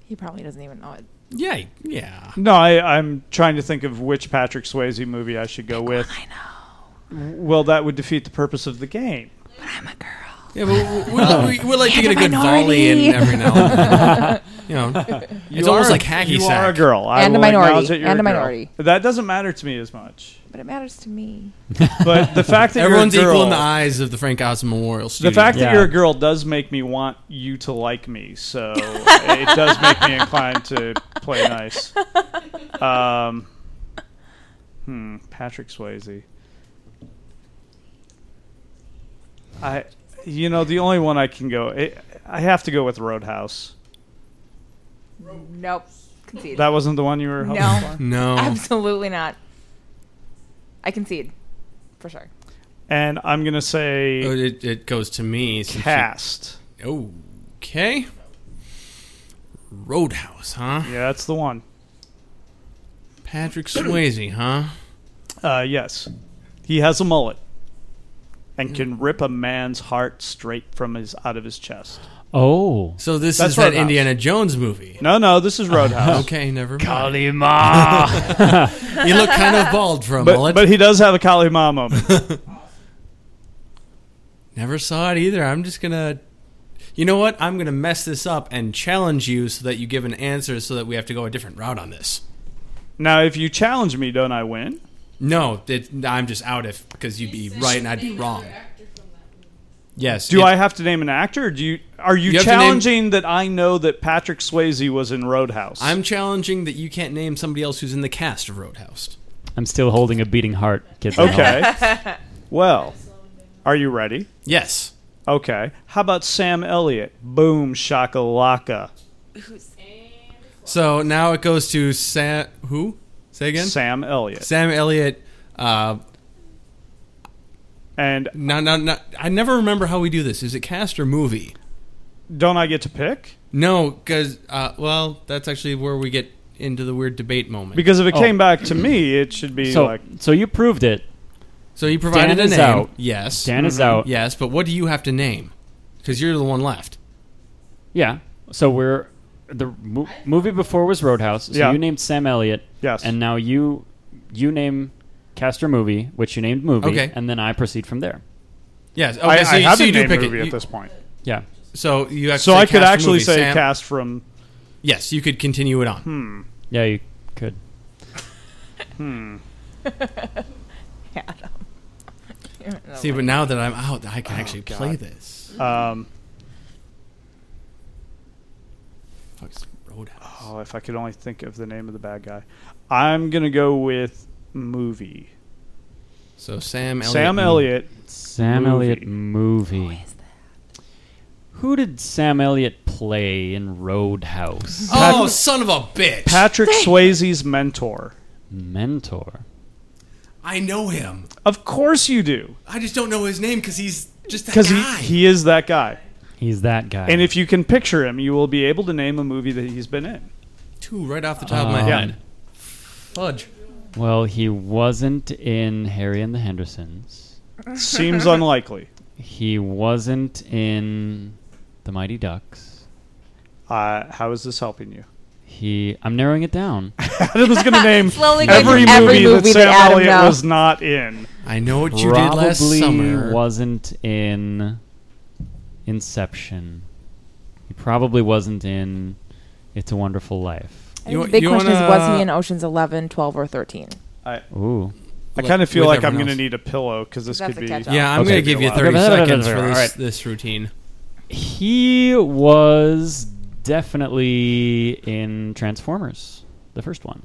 He probably doesn't even know it. Yeah, yeah. No, I, I'm trying to think of which Patrick Swayze movie I should go with. I know. Well, that would defeat the purpose of the game. But I'm a girl. Yeah, but we, we, we like to get a good minority. volley in every now and then. You know, You it's almost are- like hacky You sack. are a girl. I And a will minority. acknowledge that you're And a girl. minority. That doesn't matter to me as much. But it matters to me. But the fact that Everyone's you're a girl, equal in the eyes of the Frank Oz Memorial Studio. the fact that Yeah. you're a girl does make me want you to like me. So it does make me inclined to play nice. Um, hmm, Patrick Swayze. I, you know, the only one I can go, it, I have to go with Roadhouse. Nope. Concede. That wasn't the one you were hoping No. for? no. Absolutely not. I concede. For sure. And I'm going to Oh, say it, it goes to me. since you- Cast. Okay. Roadhouse, huh? Yeah, that's the one. Patrick Swayze, huh? Uh, yes. He has a mullet and can rip a man's heart straight from his out of his chest. Oh. So this That's is that Roadhouse. Indiana Jones movie. No, no, this is Roadhouse. Okay, never mind. Kalima. You look kind of bald for a but, mullet. but he does have a Kali Ma moment. Never saw it either. I'm just gonna. You know what? I'm gonna mess this up and challenge you so that you give an answer, so that we have to go a different route on this. Now, if you challenge me, don't I win? No, it, I'm just out if because you'd be right and I'd be wrong. Yes. Do it- I have to name an actor? Or do you? Are you, You have to challenging that I know that Patrick Swayze was in Roadhouse? I'm challenging that you can't name somebody else who's in the cast of Roadhouse. I'm still holding a beating heart, kids. at home. Okay. Well, are you ready? Yes. Okay. How about Sam Elliott? Boom shakalaka. So now it goes to Sam. Who? Say again. Sam Elliott. Sam Elliott. Uh, And no, no, no. I never remember how we do this. Is it cast or movie? don't I get to pick? No, because uh, well, that's actually where we get into the weird debate moment. Because if it Oh. came back to me, it should be So, like so you proved it. so you provided Dan a is name. out. Yes. Dan is Mhm. out. Yes, but what do you have to name? Because you're the one left. Yeah. So we're the mo- movie before was Roadhouse. So Yeah. you named Sam Elliott. Yes. And now you you name cast or movie, which you named movie. Okay. And then I proceed from there. Yes. Okay. I, so, I you, have so a you do name pick movie it. at You- this point. Yeah. So you have to So say I could cast or actually movie. say Sam, cast from. Yes, you could continue it on. Hmm. Yeah, you could. Hmm. Adam. No See, way. but now that I'm out, I can Oh, actually God. play this. Um, Fuck's Roadhouse. oh, if I could only think of the name of the bad guy. I'm going to go with movie. So Sam Elliott. Sam Elliott. Sam Movie. Elliott movie. Who did Sam Elliott play in Roadhouse? Oh, son of a bitch! Patrick Swayze's mentor. Mentor. I know him. Of course you do. I just don't know his name because he's just that Because guy. he, he is that guy. He's that guy. And if you can picture him, you will be able to name a movie that he's been in. Two right off the top of my Um, head. Fudge. well, he wasn't in Harry and the Hendersons. Seems unlikely. He wasn't in The Mighty Ducks. Uh, how is this helping you? He. I'm narrowing it down. Adam's going to name Slowly going every through movie, every movie that that Sam Adam Elliott knows. was not in. I know what you Probably did last summer. wasn't in Inception. He probably wasn't in It's a Wonderful Life. I think You- the big you question is, was wanna- he in Ocean's eleven, twelve, or thirteen? I, Ooh. I kind of feel with like I'm everyone going to else. need a pillow because this That's could a be. catch-all. Yeah, I'm Okay. going to give you thirty Okay. seconds for All this, right. this routine. He was definitely in Transformers, the first one.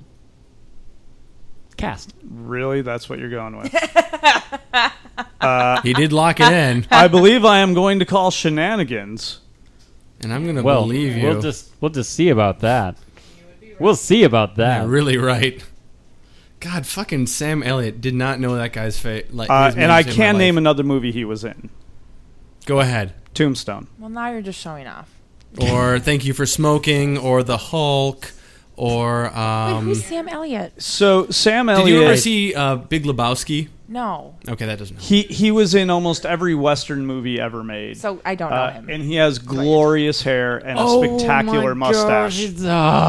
Cast. Really? That's what you're going with? uh, He did lock it in, I believe I am going to call shenanigans. and I'm going to Well, believe you. we'll just we'll just see about that. We'll see about that. You're really right. God, fucking Sam Elliott did not know that guy's face. Like, Uh, his and I name's in my can name life. another movie he was in. Go ahead. Tombstone. Well, now you're just showing off. Or Thank You for Smoking, or The Hulk, or Wait, um. who's Sam Elliott? So Sam Did you ever Elliott. see uh, Big Lebowski? No. Okay, that doesn't help. He he was in almost every Western movie ever made. So I don't know Uh, him. and he has glorious hair and a Oh spectacular my gosh, mustache. he's-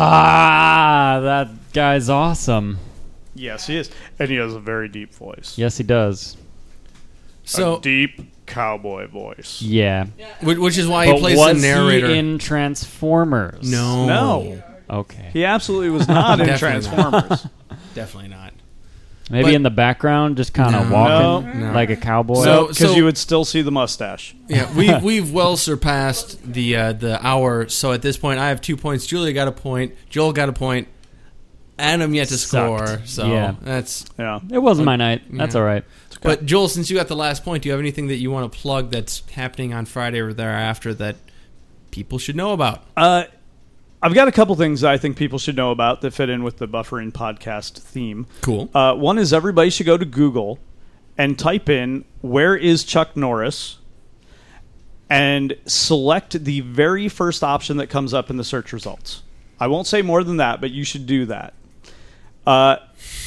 ah, that guy's awesome. Yes, he is. And he has a very deep voice. Yes, he does. So, a deep cowboy voice. Yeah. whi- which is why But he plays was the narrator. he in Transformers? no, No. Okay. He absolutely was not in Definitely not. Transformers. definitely not. Maybe But- in the background, just kind of No. walking No. like a cowboy. So- Because you would still see the mustache. Yeah, we we've well surpassed the uh, the hour. So at this point, I have two points. Julia got a point. Joel got a point. Adam yet to Sucked. score. So Yeah. that's. Yeah. it wasn't my night. That's Yeah. all right. But Joel, since you got the last point, do you have anything that you want to plug that's happening on Friday or thereafter that people should know about? Uh, I've got a couple things I think people should know about that fit in with the Buffering podcast theme. Cool. Uh, one is everybody should go to Google and type in "Where is Chuck Norris?" and select the very first option that comes up in the search results. I won't say more than that, but you should do that. Uh,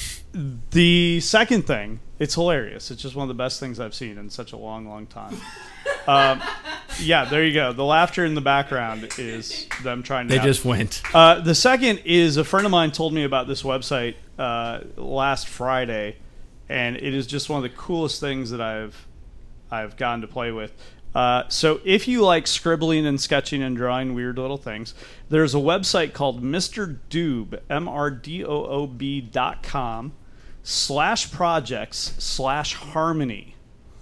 the second thing, it's hilarious. It's just one of the best things I've seen in such a long, long time. Um, yeah, there you go. The laughter in the background is them trying to. They nap. just went. Uh, the second is a friend of mine told me about this website uh, last Friday, and it is just one of the coolest things that I've I've gotten to play with. Uh, so if you like scribbling and sketching and drawing weird little things, there's a website called Mister Doob, M R D O O B dot com slash projects slash harmony.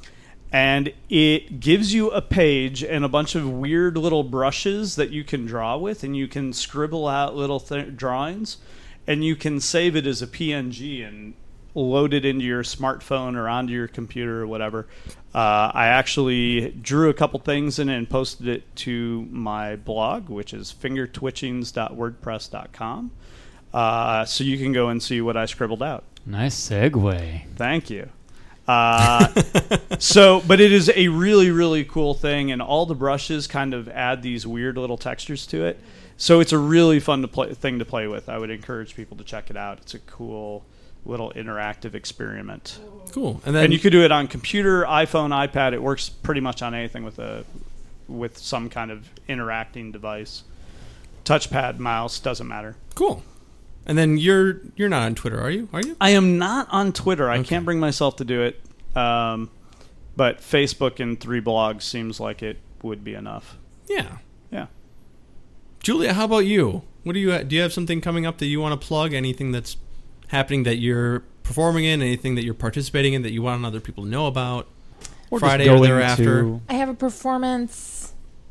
And it gives you a page and a bunch of weird little brushes that you can draw with, and you can scribble out little th- drawings, and you can save it as a P N G and load it into your smartphone or onto your computer or whatever. Uh, I actually drew a couple things in it and posted it to my blog, which is finger twitchings dot wordpress dot com. Uh, so you can go and see what I scribbled out. Nice segue. Thank you. Uh, so, but it is a really, really cool thing, and all the brushes kind of add these weird little textures to it. So it's a really fun to play, thing to play with. I would encourage people to check it out. It's a cool little interactive experiment. Cool. And then And you could do it on computer, iPhone, iPad. It works pretty much on anything with a with some kind of interacting device. Touchpad, mouse, doesn't matter. cool. And then you're you're not on Twitter, are you? Are you? I am not on Twitter. I Okay. can't bring myself to do it. Um, but Facebook and three blogs seems like it would be enough. Yeah. Yeah. Julia, how about you? What do you do? You have something coming up that you want to plug? Anything that's happening that you're performing in? Anything that you're participating in that you want other people to know about? Or just Friday or going thereafter? to- I have a performance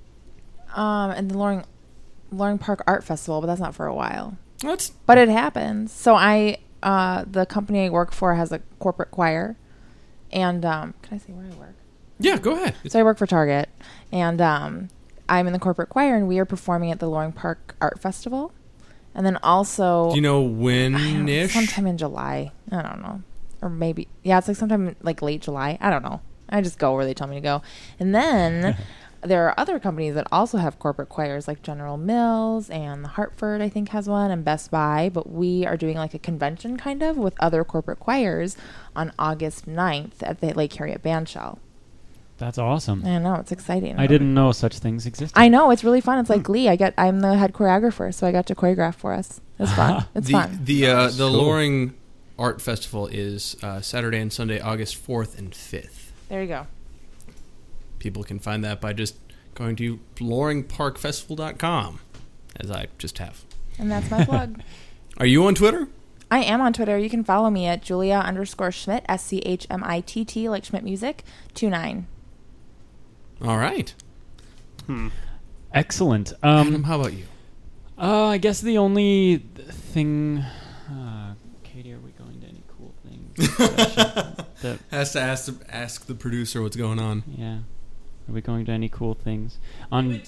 um, at the Loring, Loring Park Art Festival, but that's not for a while. That's But it happens. So I, uh, the company I work for has a corporate choir, and um, can I say where I work? yeah. Go ahead. So I work for Target, and um, I'm in the corporate choir, and we are performing at the Loring Park Art Festival, and then also Do you know I don't- when-ish? sometime in July. I don't know, or maybe yeah, it's like sometime like late July. I don't know. I just go where they tell me to go, and then. There are other companies that also have corporate choirs, like General Mills and the Hartford, I think, has one, and Best Buy. But we are doing like a convention kind of with other corporate choirs on August ninth at the Lake Harriet Bandshell. That's awesome. I know, it's exciting. I didn't know such things existed. I know, it's really fun. It's like Glee. I get I'm the head choreographer, so I got to choreograph for us. It's fun. It's the fun. the uh, the Cool. Loring Art Festival is uh, Saturday and Sunday, August fourth and fifth. There you go. People can find that by just going to loring park festival dot com, as I just have. And that's my plug. Are you on Twitter? I am on Twitter. You can follow me at Julia underscore Schmidt, S C H M I T T, like Schmidt Music, two nine. All right. Hmm. Excellent. Adam, Um, how about you? uh, I guess the only thing... Uh, Katie, are we going to any cool things? that should- that- Has to ask the, ask the producer what's going on. yeah. Are we going to any cool things? On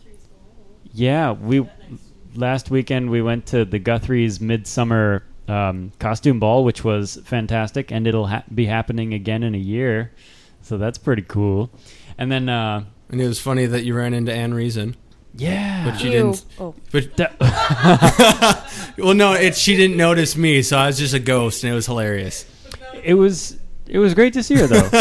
Yeah, we last weekend we went to the Guthrie's Midsummer um, Costume Ball, which was fantastic, and it'll ha- be happening again in a year, so that's pretty cool. And then, uh, And it was funny that you ran into Anne Reason, yeah, but she Ew. didn't. Oh. But that- well, no, it she didn't notice me, so I was just a ghost, and it was hilarious. it was it was great to see her though.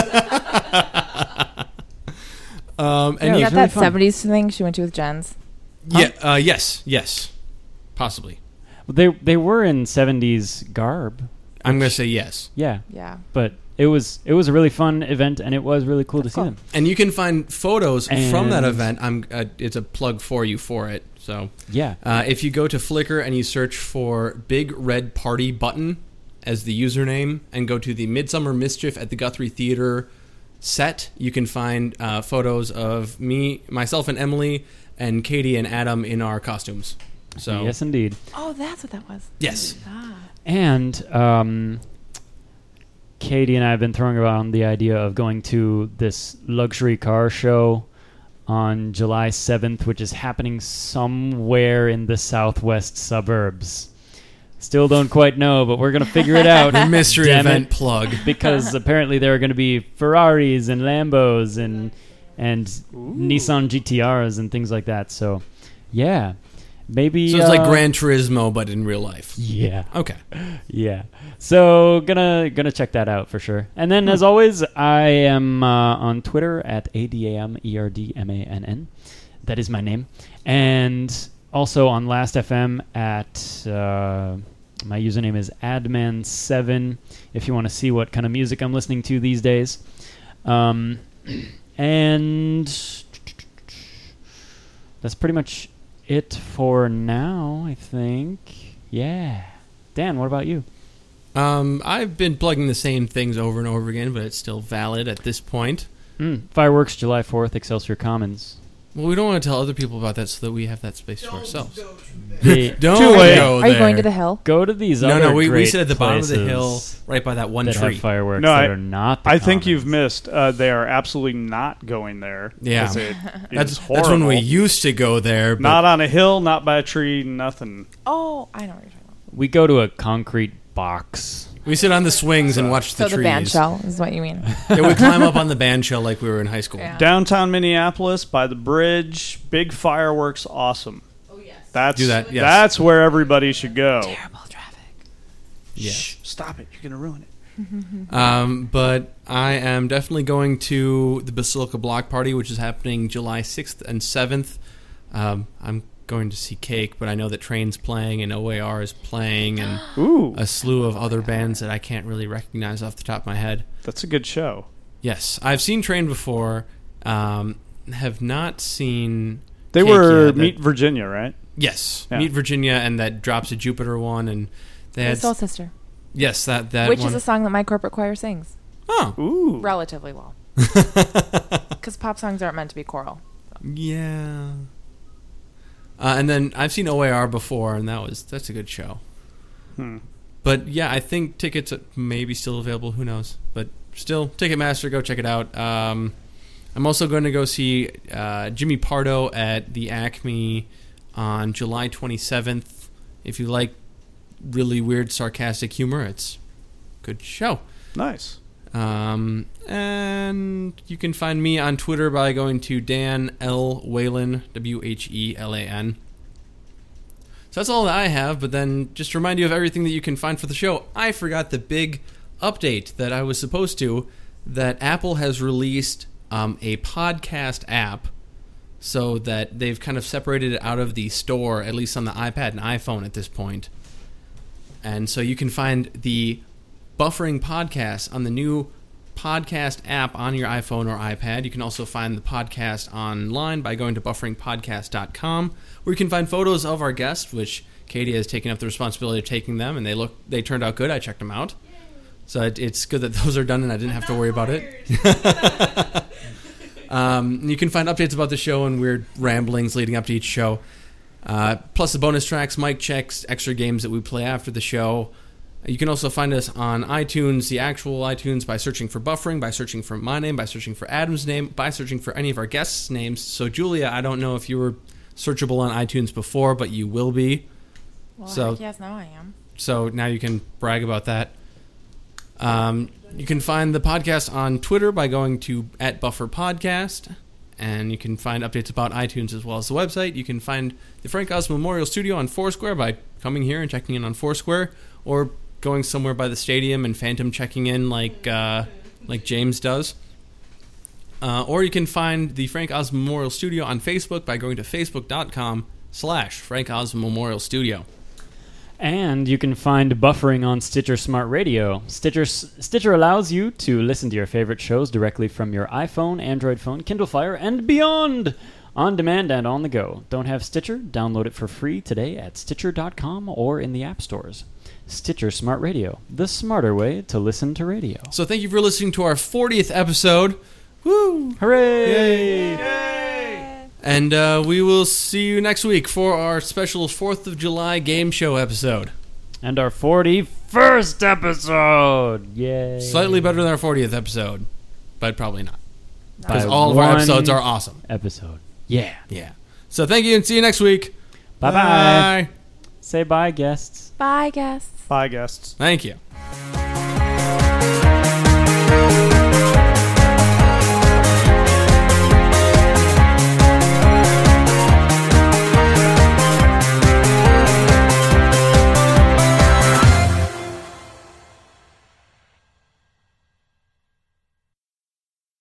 Um, and Yeah, you, it You was got really that fun. seventies thing she went to with Jens. yeah, uh, yes, yes, possibly. They they were in seventies garb. I'm going to say yes. Yeah, Yeah. but it was it was a really fun event, and it was really cool That's to see cool. them. And you can find photos from that And- event. I'm. Uh, it's a plug for you for it. So Yeah, uh, if you go to Flickr and you search for Big Red Party Button as the username, and go to the Midsummer Mischief at the Guthrie Theater set, you can find uh, photos of me, myself, and Emily, and Katie and Adam in our costumes. So yes, indeed. Oh, that's what that was. yes, Ah. And um, Katie and I have been throwing around the idea of going to this luxury car show on July seventh, which is happening somewhere in the southwest suburbs. Still don't quite know, but we're going to figure it out. the mystery Damn event it. plug. Because apparently there are going to be Ferraris and Lambos and and Nissan G T Rs and things like that. So, yeah. Maybe So it's like uh, Gran Turismo, but in real life. Yeah. Okay. Yeah. So gonna gonna check that out for sure. And then as always, I am uh, on Twitter at A D A M E R D M A N N. That is my name. And also on Last F M at uh, my username is adman seven if you want to see what kind of music I'm listening to these days. Um, and that's pretty much it for now, I think. Yeah. Dan, what about you? Um, I've been plugging the same things over and over again, but it's still valid at this point. Mm, fireworks, July fourth, Excelsior Commons. Well, we don't want to tell other people about that so that we have that space to ourselves. Hey, Don't Too late. go Are you there. going to the hill? go to these No, other no, we, we great sit at the bottom of the hill, places right by that one that tree. have fireworks No, that I- are not the I think you've Commons. missed. Uh, they are absolutely not going there. Yeah. 'cause it That's is that's when we horrible. used to go there. But Not on a hill, not by a tree, nothing. Oh, I know what you're talking about. We go to a concrete box. we sit on the swings and watch So the the, trees. band shell is what you mean. Yeah, we climb up on the band shell like we were in high school. Yeah. Downtown Minneapolis, by the bridge, big fireworks, awesome. Oh, yes. That's Do that, yes. That's where everybody should go. Terrible traffic. Yeah. Shh, stop it! You're gonna ruin it. Um, but I am definitely going to the Basilica Block Party, which is happening July sixth and seventh. Um, I'm going to see Cake, but I know that Train's playing and O A R is playing and Ooh, a slew of other bands that I can't really recognize off the top of my head. that's a good show. Yes, I've seen Train before. Um, have not seen. They Cake were yet. That- Meet Virginia, right? Yes, Yeah. Meet Virginia and that Drops of Jupiter one, and they The had Soul Sister, yes that that which one. is a song that my corporate choir sings oh Ooh, relatively well. Because pop songs aren't meant to be choral. yeah. Uh, and then I've seen O A R before, and that was that's a good show. Hmm. But yeah, I think tickets are maybe still available. Who knows? But still, Ticketmaster, go check it out. Um, I'm also going to go see uh, Jimmy Pardo at the Acme on July twenty-seventh. If you like really weird, sarcastic humor, it's a good show. Nice. Um, and you can find me on Twitter by going to Dan L. Whalen, W H E L A N. So that's all that I have, but then just to remind you of everything that you can find for the show, I forgot the big update that I was supposed to, that Apple has released um, a podcast app so that they've kind of separated it out of the store, at least on the iPad and iPhone at this point. And so you can find the Buffering Podcast on the new podcast app on your iPhone or iPad. You can also find the podcast online by going to buffering podcast dot com, where you can find photos of our guests, which Katie has taken up the responsibility of taking them, and they look they turned out good. I checked them out. So it, it's good that those are done and I didn't have to worry about it. um, you can find updates about the show and weird ramblings leading up to each show. Uh, plus the bonus tracks, mic checks, extra games that we play after the show. You can also find us on iTunes, the actual iTunes, by searching for Buffering, by searching for my name, by searching for Adam's name, by searching for any of our guests' names. So, Julia, I don't know if you were searchable on iTunes before, but you will be. Well, So- heck yes, now I am. So now you can brag about that. Um, you can find the podcast on Twitter by going to at Buffer Podcast, and you can find updates about iTunes as well as the website. You can find the Frank Oz Memorial Studio on Foursquare by coming here and checking in on Foursquare, or going somewhere by the stadium and phantom checking in like uh, like James does. Uh, or you can find the Frank Oz Memorial Studio on Facebook by going to facebook.com slash Frank Oz Memorial Studio. And you can find Buffering on Stitcher Smart Radio. Stitcher Stitcher allows you to listen to your favorite shows directly from your iPhone, Android phone, Kindle Fire, and beyond, on demand and on the go. Don't have Stitcher? Download it for free today at Stitcher dot com or in the app stores. Stitcher Smart Radio, the smarter way to listen to radio. So thank you for listening to our fortieth episode. Woo! Hooray! Yay! And uh, we will see you next week for our special fourth of July game show episode. And our forty-first episode! Yay! Slightly better than our fortieth episode, but probably not. Because By all of our one episodes are awesome. Episode. Yeah. Yeah. So thank you and see you next week. Bye-bye. Bye. Say bye, guests. Bye, guests. Bye, guests. Thank you.